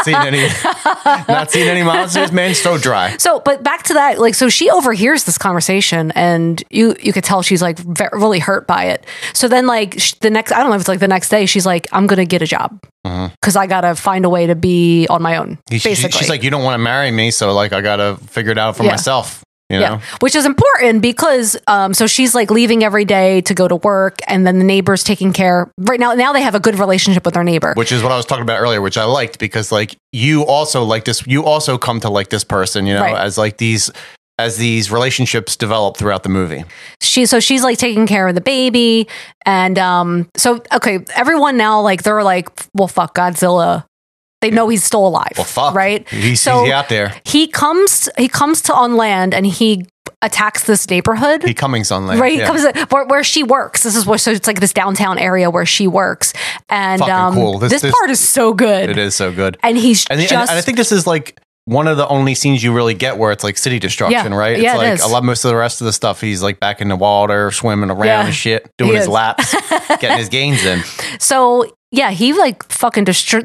seeing any monsters, man. So dry. So, but back to that, like, so she overhears this conversation, and you could tell she's like really hurt by it. So then, like the next, I don't know if it's like the next day, she's like, I'm gonna get a job because I gotta find a way to be on my own. Basically, she's like, you don't want to marry me, so like I gotta figure it out for myself. You know? Which is important because so she's like leaving every day to go to work, and then the neighbor's taking care. Right now they have a good relationship with their neighbor, which is what I was talking about earlier, which I liked because like you also like this. You also come to like this person, you know, as like these relationships develop throughout the movie. She's like taking care of the baby, and so okay, everyone now like they're like, well, fuck Godzilla. They know he's still alive. Well, fuck. Right? He's out there. He comes to on land and he attacks this neighborhood. He comings on land. Right. He comes where she works. This is where, so it's like this downtown area where she works. And cool. This part is so good. It is so good. And and I think this is like one of the only scenes you really get where it's like city destruction, right? Yeah, it's like most of the rest of the stuff, he's like back in the water, swimming around and shit, doing his laps, getting his gains in. So yeah, he like fucking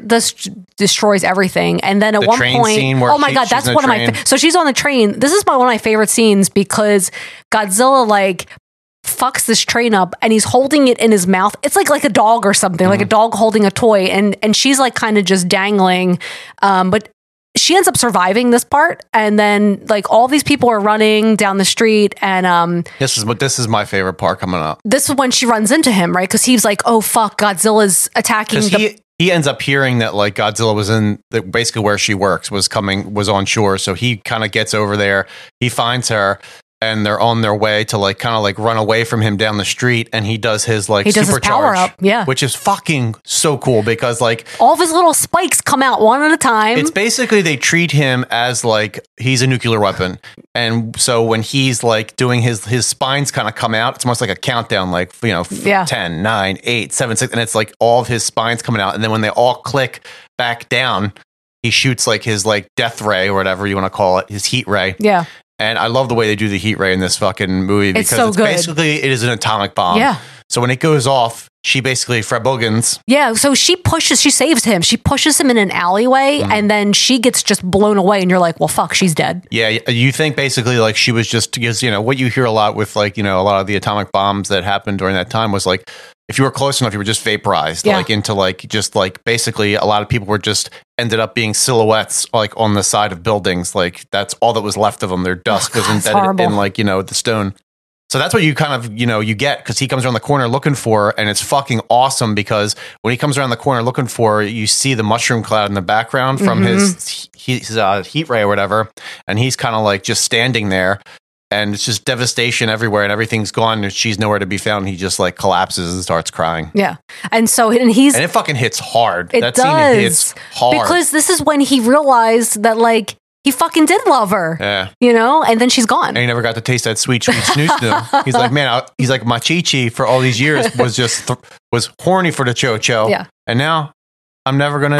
destroys everything, and then at one point, oh my god, that's one of my. So she's on the train. This is one of my favorite scenes because Godzilla like fucks this train up, and he's holding it in his mouth. It's like a dog or something, like a dog holding a toy, and she's like kind of just dangling, but. She ends up surviving this part, and then like all these people are running down the street, and this is my favorite part coming up. This is when she runs into him, right? Because he's like, "Oh fuck, Godzilla's attacking." He ends up hearing that like Godzilla was in basically where she works was on shore, so he kind of gets over there. He finds her. And they're on their way to like kind of like run away from him down the street, and he does his like supercharge, power up, which is fucking so cool because like all of his little spikes come out one at a time. It's basically they treat him as like he's a nuclear weapon, and so when he's like doing his spines kind of come out, it's almost like a countdown, like 10, 9, 8, 7, 6, and it's like all of his spines coming out, and then when they all click back down, he shoots like his like death ray or whatever you want to call it, his heat ray. Yeah. And I love the way they do the heat ray in this fucking movie because basically it is an atomic bomb. Yeah. So when it goes off, she basically Boogans. Yeah. So she saves him. She pushes him in an alleyway, and then she gets just blown away. And you're like, well, fuck, she's dead. Yeah. You think basically like she was just because what you hear a lot with like a lot of the atomic bombs that happened during that time was like. If you were close enough, you were just vaporized, like into like just like basically a lot of people were just ended up being silhouettes like on the side of buildings. Like that's all that was left of them. Their dust was embedded in like, the stone. So that's what you kind of, you get because he comes around the corner looking for her, and it's fucking awesome because when he comes around the corner looking for her, you see the mushroom cloud in the background from his heat ray or whatever. And he's kind of like just standing there. And it's just devastation everywhere, and everything's gone. And she's nowhere to be found. He just like collapses and starts crying. Yeah, and it fucking hits hard. That scene hits hard because this is when he realized that like he fucking did love her. Yeah, and then she's gone. And he never got to taste that sweet snoo. He's like, man, he's like my Chi-Chi for all these years was just was horny for the Cho-Cho. Yeah, and now I'm never gonna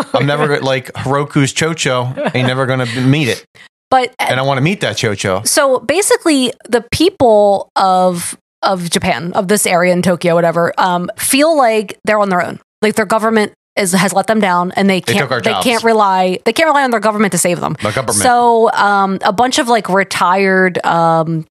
like Hiroku's Cho-Cho. Ain't never gonna meet it. And I want to meet that Cho-Cho. So basically, the people of Japan, of this area in Tokyo, whatever, feel like they're on their own. Like their government has let them down, and they can't rely on their government to save them. So a bunch of like retired, Army,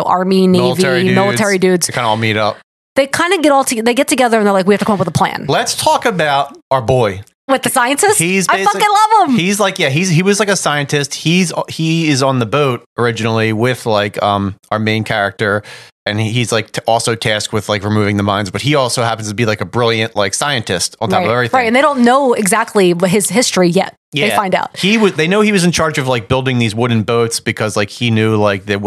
Navy, military dudes. They kind of all meet up. They kind of they get together, and they're like, we have to come up with a plan. Let's talk about our boy. With the scientist? I fucking love him. He's like, he was like a scientist. He is on the boat originally with like our main character, and he's like also tasked with like removing the mines, but he also happens to be like a brilliant like scientist on top of everything. Right, and they don't know exactly his history yet. Yeah. They find out. They know he was in charge of like building these wooden boats because like he knew like the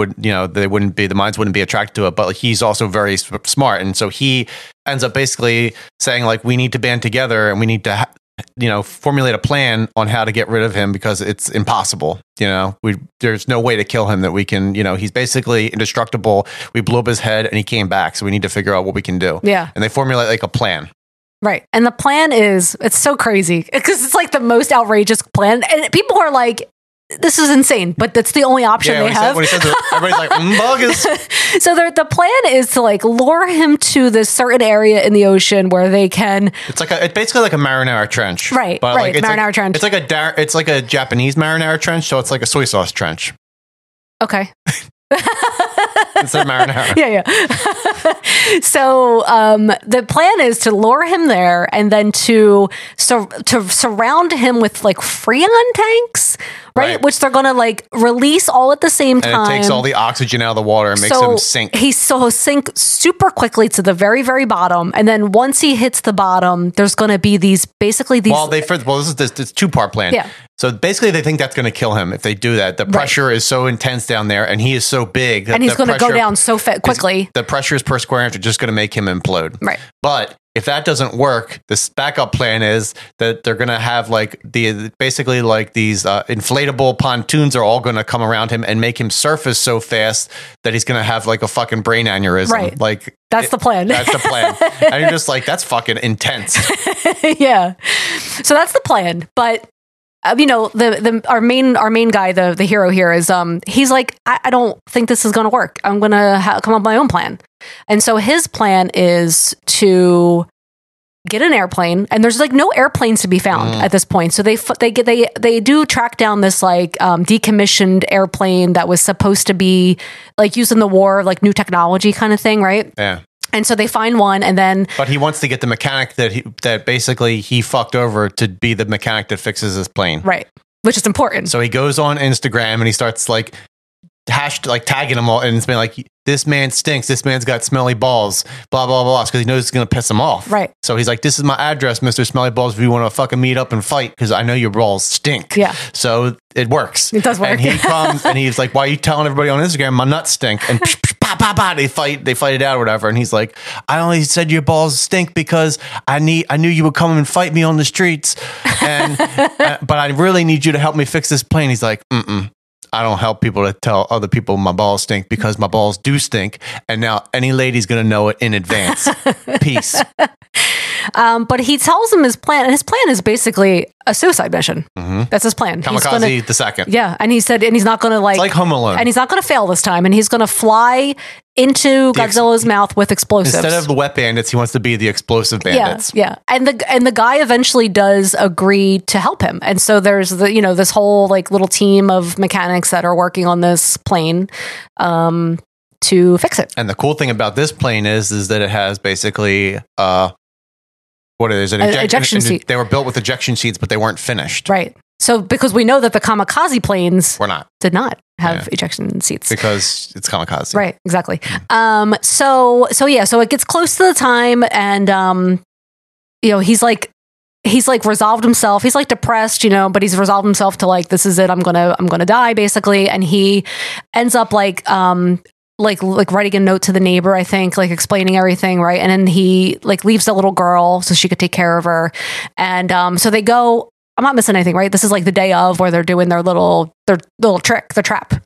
mines wouldn't be attracted to it, but like, he's also very smart, and so he ends up basically saying like we need to band together and we need to formulate a plan on how to get rid of him because it's impossible. There's no way to kill him that we can, he's basically indestructible. We blew up his head and he came back. So we need to figure out what we can do. Yeah. And they formulate like a plan. Right. And the plan it's so crazy because it's like the most outrageous plan. And people are like, this is insane, but that's the only option they have. When he says it, everybody's like, bogus. So the plan is to like lure him to this certain area in the ocean where they can. It's basically like a marinara trench, right? But right, like, marinara trench. It's like a Japanese marinara trench, so it's like a soy sauce trench. Okay. Instead of marinara. Yeah. So the plan is to lure him there and then to surround him with like Freon tanks, right? Which they're going to like release all at the same time. And it takes all the oxygen out of the water and makes him sink. He's sink super quickly to the very, very bottom. And then once he hits the bottom, there's going to be these. This is this two-part plan. Yeah. So basically, they think that's going to kill him if they do that. The pressure is so intense down there, and he is so big that and he's going to go down so quickly. The pressures per square inch are just going to make him implode. Right. But if that doesn't work, this backup plan is that they're going to have like basically like these inflatable pontoons are all going to come around him and make him surface so fast that he's going to have like a fucking brain aneurysm. Right. Like that's the plan. That's the plan. And you're just like, that's fucking intense. Yeah. So that's the plan. But our main guy, the hero here is he's like, I don't think this is going to work. I'm going to come up with my own plan. And so his plan is to get an airplane, and there's like no airplanes to be found at this point. So they do track down this like decommissioned airplane that was supposed to be like used in the war, like new technology kind of thing, right? Yeah. And so they find one, and then. But he wants to get the mechanic that basically he fucked over to be the mechanic that fixes his plane, right? Which is important. So he goes on Instagram and he starts like tagging them all, and it's been like, this man stinks. This man's got smelly balls. Blah blah blah. Because he knows it's gonna piss him off, right? So he's like, this is my address, Mr. Smelly Balls. If you want to fucking meet up and fight, because I know your balls stink. Yeah. So it works. It does work. And he comes and he's like, why are you telling everybody on Instagram my nuts stink? And they fight it out or whatever. And he's like, I only said your balls stink because I knew you would come and fight me on the streets, and but I really need you to help me fix this plane. He's like, I don't help people to tell other people my balls stink because my balls do stink. And now any lady's going to know it in advance. Peace. But he tells him his plan, and his plan is basically a suicide mission. Mm-hmm. That's his plan. Kamikaze the second. Yeah, and he said, and he's not going to it's like Home Alone, and he's not going to fail this time, and he's going to fly into Godzilla's mouth with explosives instead of the wet bandits. He wants to be the explosive bandits. Yeah, and the guy eventually does agree to help him, and so there's this whole like little team of mechanics that are working on this plane. To fix it. And the cool thing about this plane is that it has basically what is it? Ejection seat. They were built with ejection seats, but they weren't finished. Right. So because we know that the kamikaze planes did not have ejection seats because it's kamikaze. Right. Exactly. So it gets close to the time, and he's like resolved himself. He's like depressed, but he's resolved himself to like, this is it. I'm gonna die basically. And he ends up like writing a note to the neighbor, I think, like explaining everything, right? And then he like leaves the little girl so she could take care of her. And so they go. I'm not missing anything, right? This is like the day of where they're doing their little trick, the trap.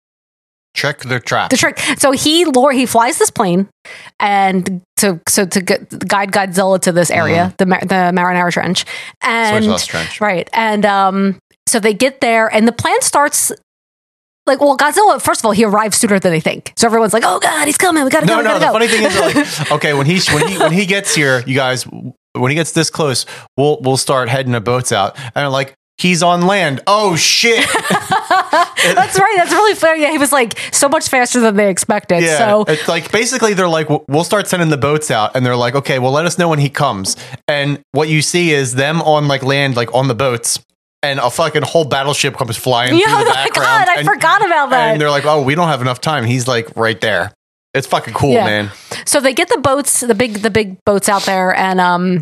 The trick. So he flies this plane, and to guide Godzilla to this area, the Marinara Trench, and Soy sauce trench, right? And so they get there, and the plan starts. Like, well, Godzilla, first of all, he arrives sooner than they think. So everyone's like, oh, God, he's coming. We got to go. No, the funny thing is, like, okay, when he gets here, you guys, when he gets this close, we'll start heading the boats out. And like, he's on land. Oh, shit. That's right. That's really fair. Yeah, he was like so much faster than they expected. Yeah, so it's like basically they're like, we'll start sending the boats out, and they're like, okay, well, let us know when he comes. And what you see is them on like land, like on the boats. And a fucking whole battleship comes flying through the background. God, I forgot about that. And they're like, oh, we don't have enough time. He's like right there. It's fucking cool, man. So they get the boats, the big boats out there, and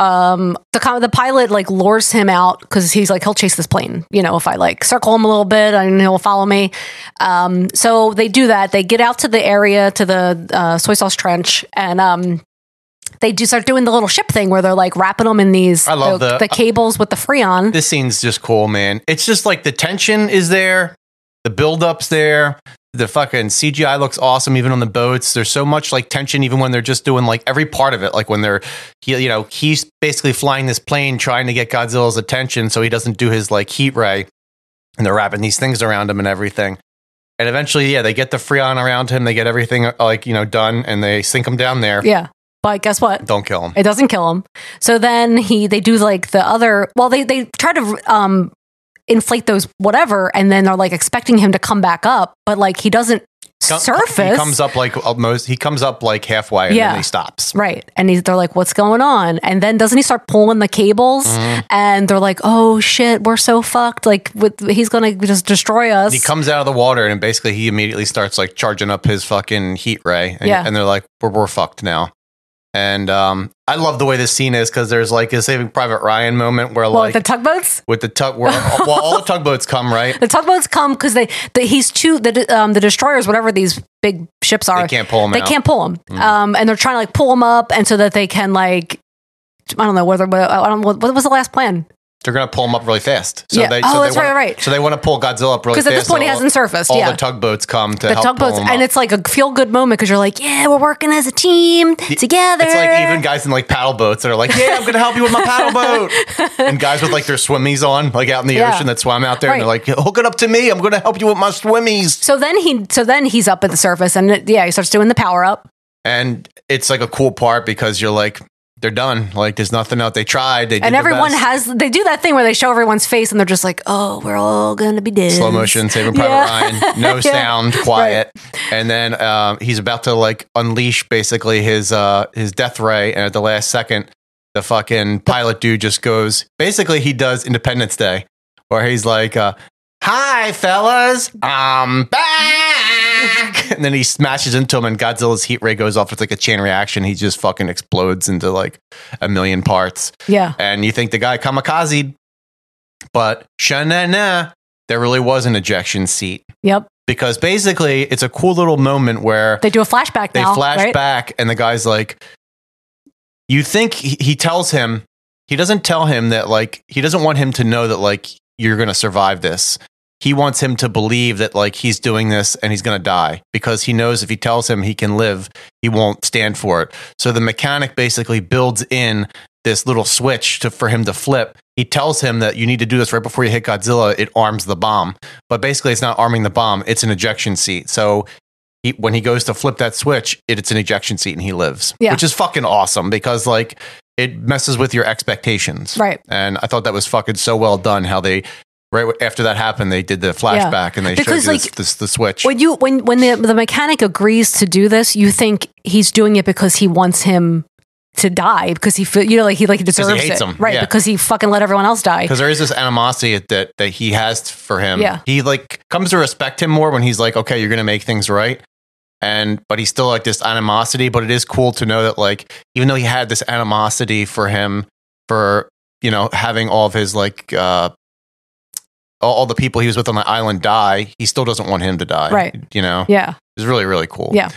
the pilot like lures him out because he's like, he'll chase this plane, if I like circle him a little bit and he'll follow me. So they do that. They get out to the area, to the soy sauce trench, and they do start doing the little ship thing where they're like wrapping them in these the cables with the Freon. This scene's just cool, man. It's just like the tension is there, the build-up's there, the fucking CGI looks awesome even on the boats. There's so much like tension even when they're just doing like every part of it. Like when he's basically flying this plane trying to get Godzilla's attention so he doesn't do his like heat ray. and they're wrapping these things around him and everything. And eventually, yeah, they get the Freon around him. They get everything done, and they sink him down there. Yeah. But guess what? Don't kill him. It doesn't kill him. So then they do like the other. Well, they try to inflate those whatever, and then they're like expecting him to come back up, but like he doesn't surface. He comes up like almost. He comes up like halfway, and then he stops. Right, and they're like, "What's going on?" And then doesn't he start pulling the cables? And they're like, "Oh shit, we're so fucked! Like, he's gonna just destroy us." He comes out of the water, and basically he immediately starts like charging up his fucking heat ray, and they're like, "We're fucked now." And I love the way this scene is because there's like a Saving Private Ryan moment where like the tugboats with the tug where all the tugboats come, right? The tugboats come because the destroyers, whatever these big ships are, they can't pull them. They can't pull them, and they're trying to like pull them up, and so that they can like I don't know what was the last plan. They're going to pull him up really fast. So that's right. So they want to pull Godzilla up really fast. Because at this point, he hasn't surfaced. All the tugboats come to help pull him up. And it's like a feel-good moment because you're like, yeah, we're working as a team together. It's like even guys in like paddle boats that are like, yeah, I'm going to help you with my paddle boat. And guys with like their swimmies on, like out in the ocean that swam out there. And they're like, hook it up to me. I'm going to help you with my swimmies. So then he's up at the surface and he starts doing the power up. And it's like a cool part because you're like, they're done. Like there's nothing else. They tried. They did and everyone the they do that thing where they show everyone's face and they're just like, oh, we're all gonna be dead. Slow motion, Saving Private Ryan, no sound, quiet. Right. And then he's about to like unleash basically his death ray, and at the last second, the fucking pilot dude just goes. Basically, he does Independence Day, where he's like, "Hi, fellas, I'm back." And then he smashes into him, and Godzilla's heat ray goes off. It's like a chain reaction. He just fucking explodes into like a million parts. Yeah. And you think the guy kamikaze, but sha-na-na, there really was an ejection seat. Yep. Because basically, it's a cool little moment where they do a flashback. They flash back, and the guy's like, you think he tells him, he doesn't tell him that like, he doesn't want him to know that like, you're going to survive this. He wants him to believe that like he's doing this and he's going to die because he knows if he tells him he can live, he won't stand for it. So the mechanic basically builds in this little switch for him to flip. He tells him that you need to do this right before you hit Godzilla. It arms the bomb, but basically it's not arming the bomb. It's an ejection seat. So when he goes to flip that switch, it's an ejection seat and he lives, which is fucking awesome because like it messes with your expectations. Right. And I thought that was fucking so well done how they, right after that happened, they did the flashback and they showed you the switch. When the mechanic agrees to do this, you think he's doing it because he wants him to die because he deserves hates it, him. right? Yeah. Because he fucking let everyone else die. Because there is this animosity that he has for him. Yeah. He like comes to respect him more when he's like, okay, you're gonna make things right. But he's still like this animosity. But it is cool to know that like even though he had this animosity for him for having all of his like. All the people he was with on the island die, he still doesn't want him to die. Right. Yeah. It's really, really cool. Yeah.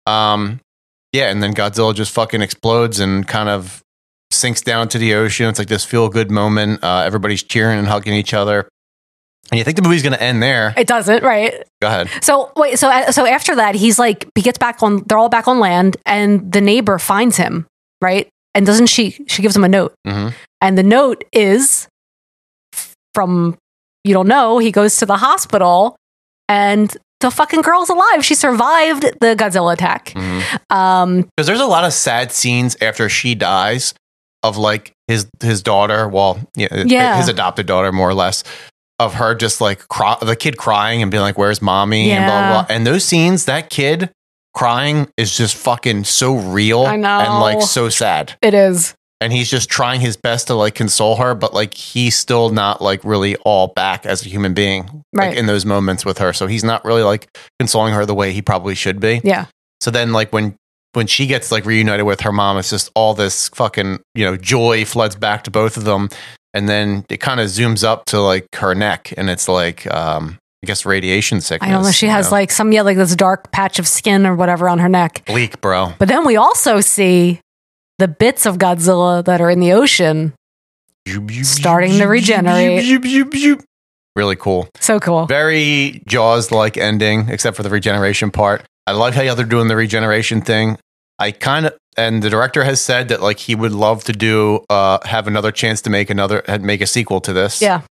Yeah. And then Godzilla just fucking explodes and kind of sinks down into the ocean. It's like this feel good moment. Everybody's cheering and hugging each other. And you think the movie's going to end there. It doesn't, right? Go ahead. So wait, so after that, he's like, he gets back on, they're all back on land and the neighbor finds him, right? And doesn't she gives him a note. Mm-hmm. And the note is from, you don't know, he goes to the hospital and the fucking girl's alive. She survived the Godzilla attack. Mm-hmm. Because there's a lot of sad scenes after she dies of like his daughter, his adopted daughter, more or less, of her just like the kid crying and being like, where's mommy? And blah, blah, blah. And those scenes, that kid crying is just fucking so real. I know. And like so sad. It is. And he's just trying his best to like console her, but like he's still not like really all back as a human being, like in those moments with her. So he's not really like consoling her the way he probably should be. Yeah. So then like when she gets like reunited with her mom, it's just all this fucking, joy floods back to both of them. And then it kind of zooms up to like her neck and it's like, I guess radiation sickness. I don't know. She has like like this dark patch of skin or whatever on her neck. Bleak, bro. But then we also see the bits of Godzilla that are in the ocean starting to regenerate. Really cool. So cool. Very Jaws-like ending, except for the regeneration part. I like how they're doing the regeneration thing. And the director has said that like he would love to do have another chance to make a sequel to this. Yeah.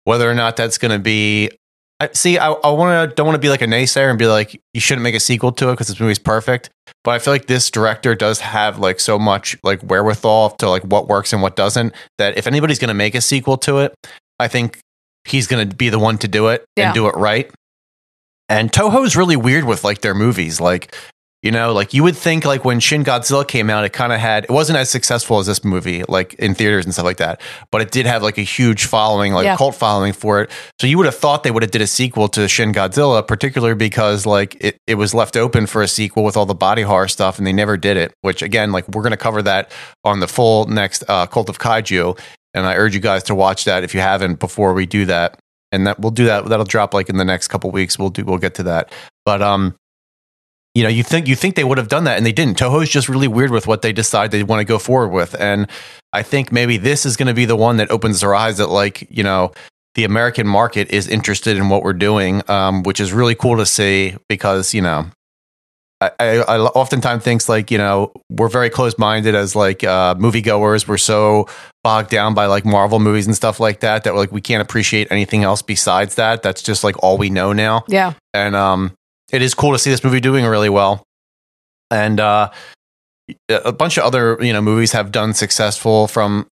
whether or not that's going to be. I don't want to be like a naysayer and be like, you shouldn't make a sequel to it because this movie's perfect. But I feel like this director does have like so much like wherewithal to like what works and what doesn't, that if anybody's going to make a sequel to it, I think he's going to be the one to do it and do it right. And Toho's really weird with like their movies. Like, you know, like you would think like when Shin Godzilla came out, it wasn't as successful as this movie, like in theaters and stuff like that, but it did have like a huge following, like a cult following for it. So you would have thought they would have did a sequel to Shin Godzilla, particularly because like it was left open for a sequel with all the body horror stuff, and they never did it, which again, like we're going to cover that on the full next Cult of Kaiju. And I urge you guys to watch that if you haven't before we do that. And that we'll do that. That'll drop like in the next couple weeks. We'll get to that. But, you know, you think they would have done that, and they didn't. Toho's just really weird with what they decide they want to go forward with. And I think maybe this is going to be the one that opens their eyes that, like, you know, the American market is interested in what we're doing, which is really cool to see because, you know, I oftentimes think like, you know, we're very close-minded as like moviegoers. We're so bogged down by like Marvel movies and stuff like that like we can't appreciate anything else besides that. That's just like all we know now. Yeah. And it is cool to see this movie doing really well. And a bunch of other, you know, movies have done successful from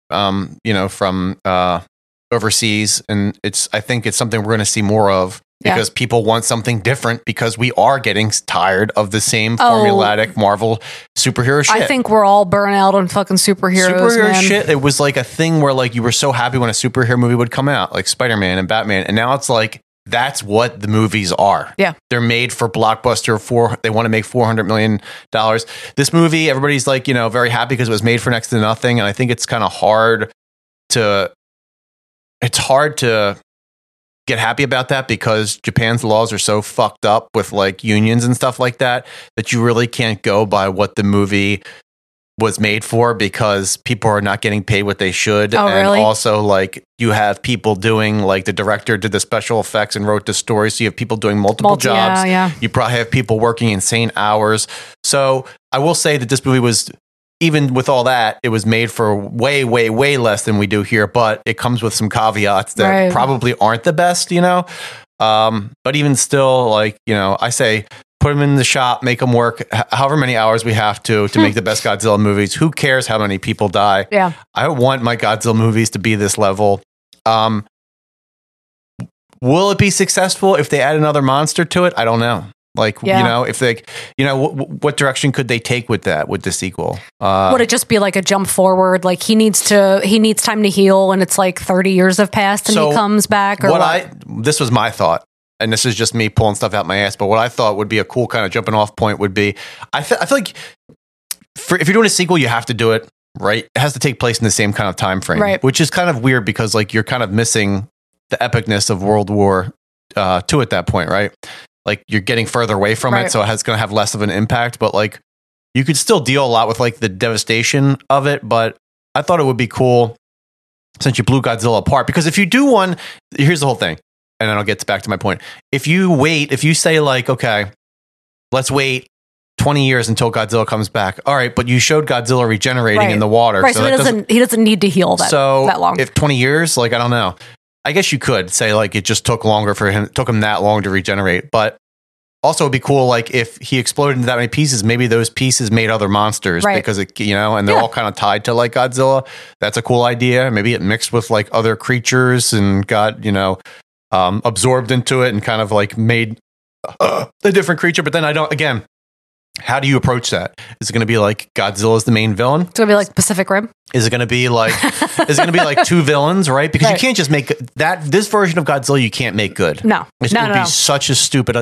overseas. And I think it's something we're going to see more of because people want something different because we are getting tired of the same formulaic Marvel superhero shit. I think we're all burnt out on fucking superheroes, man. Shit. It was like a thing where like you were so happy when a superhero movie would come out, like Spider-Man and Batman. And now it's like, that's what the movies are. Yeah. They're made for blockbuster. They want to make $400 million. This movie, everybody's like, you know, very happy because it was made for next to nothing. And I think it's kind of hard to get happy about that because Japan's laws are so fucked up with like unions and stuff like that you really can't go by what the movie was made for because people are not getting paid what they should. Oh, and really? also like you have people doing like the director did the special effects and wrote the story. So you have people doing multiple jobs. Yeah. You probably have people working insane hours. So I will say that this movie was, even with all that, it was made for way, way, way less than we do here, but it comes with some caveats that probably aren't the best, you know? But even still, like, you know, I say, put them in the shop, make them work however many hours we have to make the best Godzilla movies. Who cares how many people die? Yeah. I want my Godzilla movies to be this level. Will it be successful if they add another monster to it? I don't know. Like, you know, if they, you know, what direction could they take with that, with the sequel? Would it just be like a jump forward? Like he needs time to heal and it's like 30 years have passed and he comes back? Or this was my thought. And this is just me pulling stuff out my ass. But what I thought would be a cool kind of jumping off point would be, I feel like if you're doing a sequel, you have to do it right. It has to take place in the same kind of time frame, right? Which is kind of weird because like you're kind of missing the epicness of World War II at that point, right? Like you're getting further away from it, so it's going to have less of an impact. But like you could still deal a lot with like the devastation of it. But I thought it would be cool since you blew Godzilla apart, because if you do one, here's the whole thing. And then I'll get back to my point. If you say like, okay, let's wait 20 years until Godzilla comes back. All right, but you showed Godzilla regenerating in the water. Right, so he doesn't need to heal that long. If 20 years, like, I don't know. I guess you could say like it just took longer for him, took him that long to regenerate. But also it'd be cool, like if he exploded into that many pieces, maybe those pieces made other monsters because it, you know, and they're all kind of tied to like Godzilla. That's a cool idea. Maybe it mixed with like other creatures and got, you know, absorbed into it and kind of like made a different creature. But then again, how do you approach that? Is it going to be like Godzilla's the main villain? It's going to be like Pacific Rim. Is it going to be like two villains, right? Because you can't just make this version of Godzilla. You can't make good. No, it would be such a stupid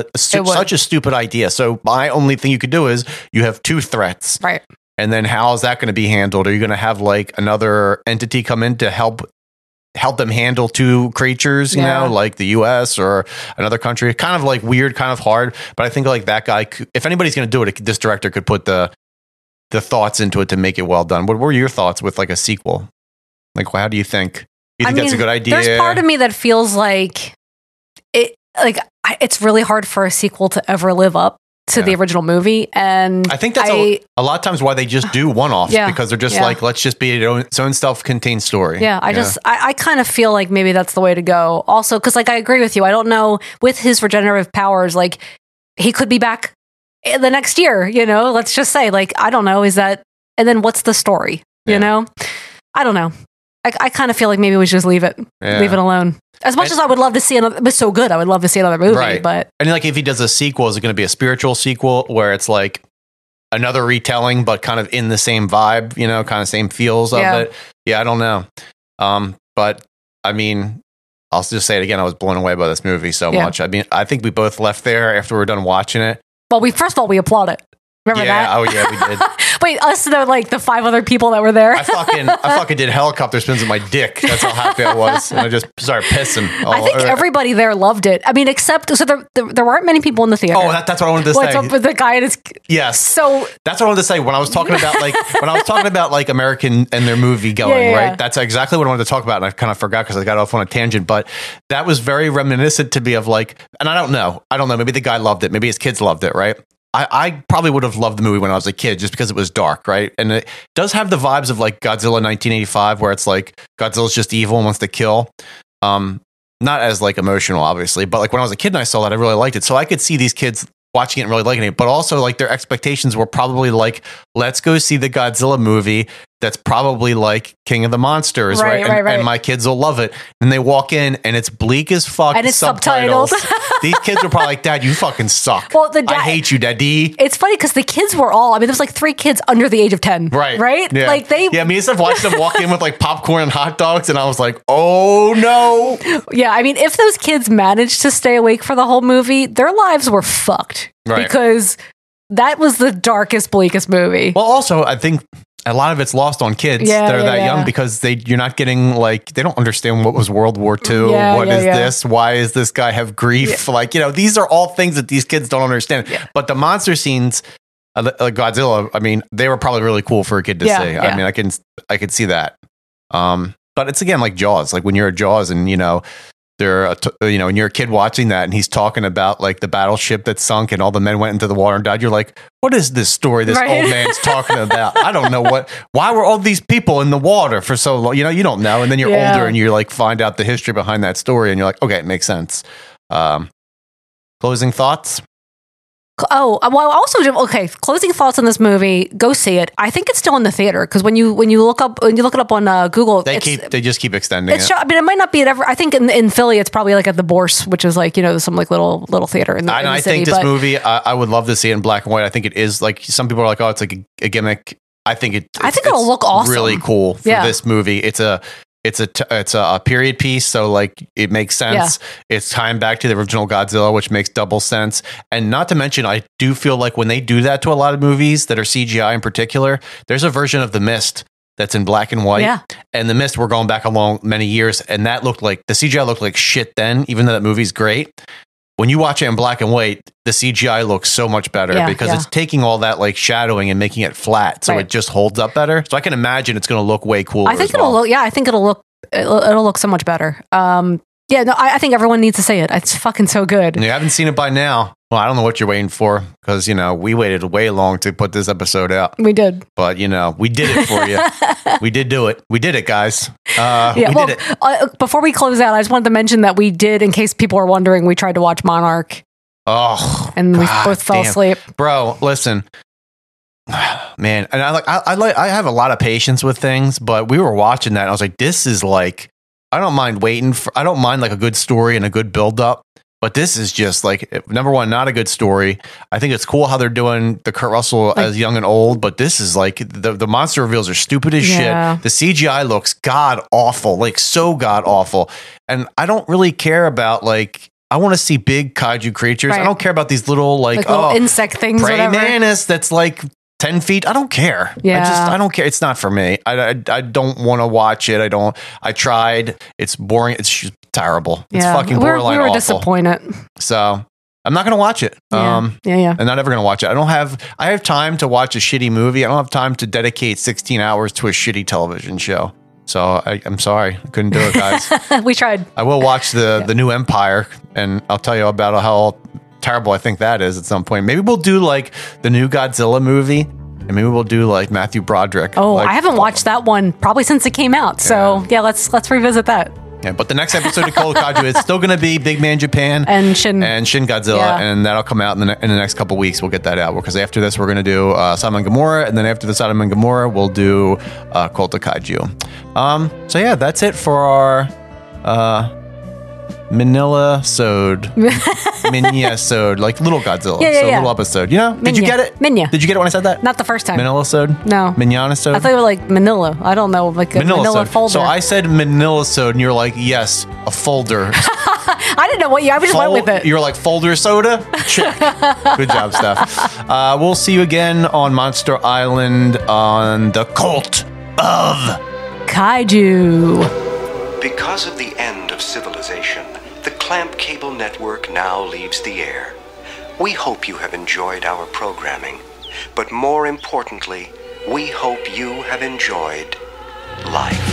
idea. So my only thing you could do is you have two threats, right? And then how is that going to be handled? Are you going to have like another entity come in to help them handle two creatures, you know, like the US or another country? Kind of like weird, kind of hard. But I think like that guy, if anybody's going to do it, this director could put the thoughts into it to make it well done. What were your thoughts with like a sequel? Like, how do you think? You think that's a good idea? There's part of me that feels like it's really hard for a sequel to ever live up to the original movie. And I think that's a lot of times why they just do one-offs, because they're just like, let's just be its own self-contained story. Yeah, I kind of feel like maybe that's the way to go. Also, because like I agree with you. I don't know, with his regenerative powers, like he could be back the next year, you know, let's just say, like, I don't know, is that, and then what's the story, you know? I don't know. I kind of feel like maybe we should just leave it alone. As much as I would love to see another, it was so good, I would love to see another movie, but. And like if he does a sequel, is it going to be a spiritual sequel where it's like another retelling, but kind of in the same vibe, you know, kind of same feels of it? Yeah, I don't know. But I mean, I'll just say it again, I was blown away by this movie so much. I mean, I think we both left there after we were done watching it. Well, first of all, we applaud it. Remember that? Oh yeah, we did. Wait, us and like the 5 other people that were there. I fucking did helicopter spins with my dick. That's how happy I was, and I just started pissing. I think everybody there loved it. I mean, except there weren't many people in the theater. Oh, that's what I wanted to say. What's up with the guy and his? Yes. So that's what I wanted to say when I was talking about like American and their movie going right. That's exactly what I wanted to talk about, and I kind of forgot because I got off on a tangent. But that was very reminiscent to me of like, and I don't know. Maybe the guy loved it. Maybe his kids loved it. Right. I probably would have loved the movie when I was a kid just because it was dark, right? And it does have the vibes of like Godzilla 1985, where it's like Godzilla's just evil and wants to kill. Not as like emotional, obviously, but like when I was a kid and I saw that, I really liked it. So I could see these kids watching it and really liking it, but also like their expectations were probably like, let's go see the Godzilla movie that's probably like King of the Monsters, right? And my kids will love it. And they walk in and it's bleak as fuck. And it's subtitles. These kids were probably like, Dad, you fucking suck. Well, I hate you, Daddy. It's funny because the kids were all, I mean, there was like 3 kids under the age of 10. Right? Yeah. Like they. Yeah, me and Steph watched them walk in with like popcorn and hot dogs, and I was like, oh no. Yeah, I mean, if those kids managed to stay awake for the whole movie, their lives were fucked. Right. Because that was the darkest, bleakest movie. Well, also, I think a lot of it's lost on kids that are that young because you're not getting like, they don't understand what was World War II. What is this? Why is this guy have grief? Like, you know, these are all things that these kids don't understand. But the monster scenes, Godzilla, I mean, they were probably really cool for a kid to see. I mean, I could see that. But it's again like Jaws, like when you're at Jaws and, you know, and you're a kid watching that and he's talking about like the battleship that sunk and all the men went into the water and died. You're like, what is this story this old man's talking about? I don't know why were all these people in the water for so long? You know, you don't know. And then you're older and you like find out the history behind that story and you're like, okay, it makes sense. Closing thoughts? Oh, well, also, okay, closing thoughts on this movie, go see it. I think it's still in the theater because when you look it up on Google, they just keep extending it. I mean, it might not be at every, I think in Philly, it's probably like at the Bourse, which is like, you know, some like little theater in the city. I think this movie, I would love to see it in black and white. I think it is like, some people are like, oh, it's like a gimmick. I think it'll look awesome. Really cool for this movie. It's a period piece, so like it makes sense. It's tying back to the original Godzilla, which makes double sense. And not to mention, I do feel like when they do that to a lot of movies that are CGI in particular, there's a version of The Mist that's in black and white. Yeah. And The Mist, we're going back along many years, and that looked like, the CGI looked like shit then, even though that movie's great. When you watch it in black and white, the CGI looks so much better because it's taking all that like shadowing and making it flat, so it just holds up better. So I can imagine it's going to look way cooler. I think it'll look so much better. I think everyone needs to see it. It's fucking so good. And you haven't seen it by now. Well, I don't know what you're waiting for because, you know, we waited way long to put this episode out. We did. But, you know, we did it for you. We did do it. We did it, guys. Did it. Before we close out, I just wanted to mention that we did, in case people are wondering, we tried to watch Monarch. Oh, and we both fell asleep. Bro, listen. Man, and I have a lot of patience with things, but we were watching that and I was like, this is like, I don't mind like a good story and a good build up. But this is just like, number one, not a good story. I think it's cool how they're doing the Kurt Russell as young and old, but this is like, the monster reveals are stupid as shit. The CGI looks god awful, like so god awful. And I don't really care about like, I want to see big kaiju creatures. I don't care about these little little insect things. Prey mantis that's like 10 feet. I don't care. I don't care. It's not for me. I don't want to watch it. I tried. It's boring. It's just terrible. It's fucking borderline awful. We were disappointed. So I'm not going to watch it. I'm not ever going to watch it. I have time to watch a shitty movie. I don't have time to dedicate 16 hours to a shitty television show. So I'm sorry. I couldn't do it, guys. We tried. I will watch the new Empire, and I'll tell you about how terrible I think that is at some point. Maybe we'll do like the new Godzilla movie, and maybe we'll do like Matthew Broderick. Oh, like, I haven't watched that one probably since it came out. So yeah, let's revisit that. Yeah, but the next episode of Call of Kaiju is still going to be Big Man Japan and Shin Godzilla, Yeah. and that'll come out in the next couple weeks. We'll get that out because after this we're going to do Sodom and Gomorrah, and then after the Sodom and Gomorrah we'll do Cult of Kaiju. So yeah, that's it for our Manila-sode. Minya-sode, like little Godzilla. Yeah. Little episode. You know? Did you Minya. get it? Minya. Did you get it when I said that? Not the first time. Manila-sode? No. Minyana-sode? I thought you were like Manila. I don't know, like a Manila folder. So I said Manila-sode, and you're like, yes, a folder. I didn't know what you. I just went with it. You're like folder soda? Check. Good job, Steph. We'll see you again on Monster Island on the Cult of Kaiju. Because of the end of civilization, the Clamp Cable Network now leaves the air. We hope you have enjoyed our programming, but more importantly, we hope you have enjoyed life.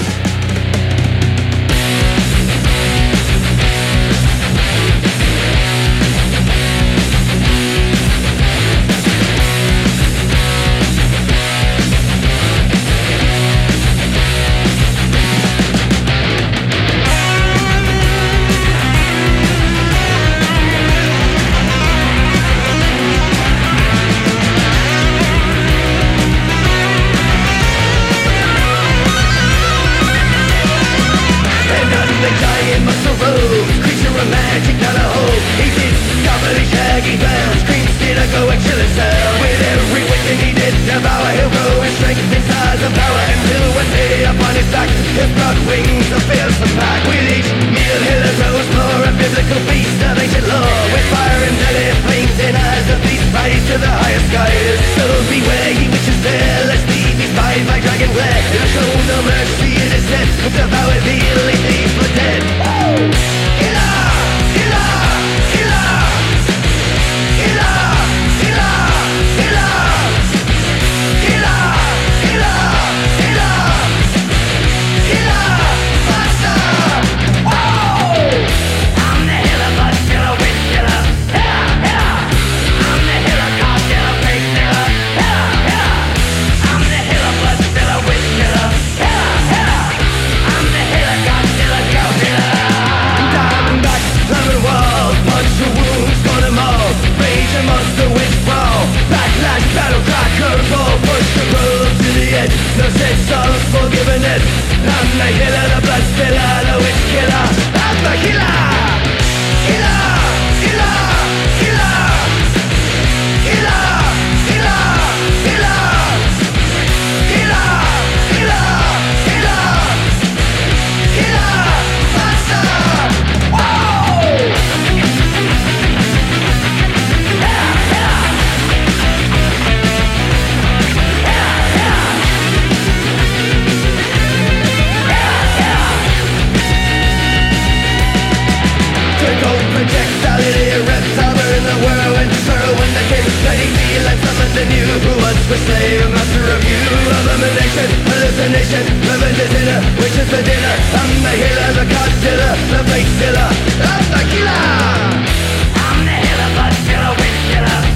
Which is the dinner? I'm the healer, the Godzilla, the base killer. I'm the killer. I'm the healer, but still a witch killer.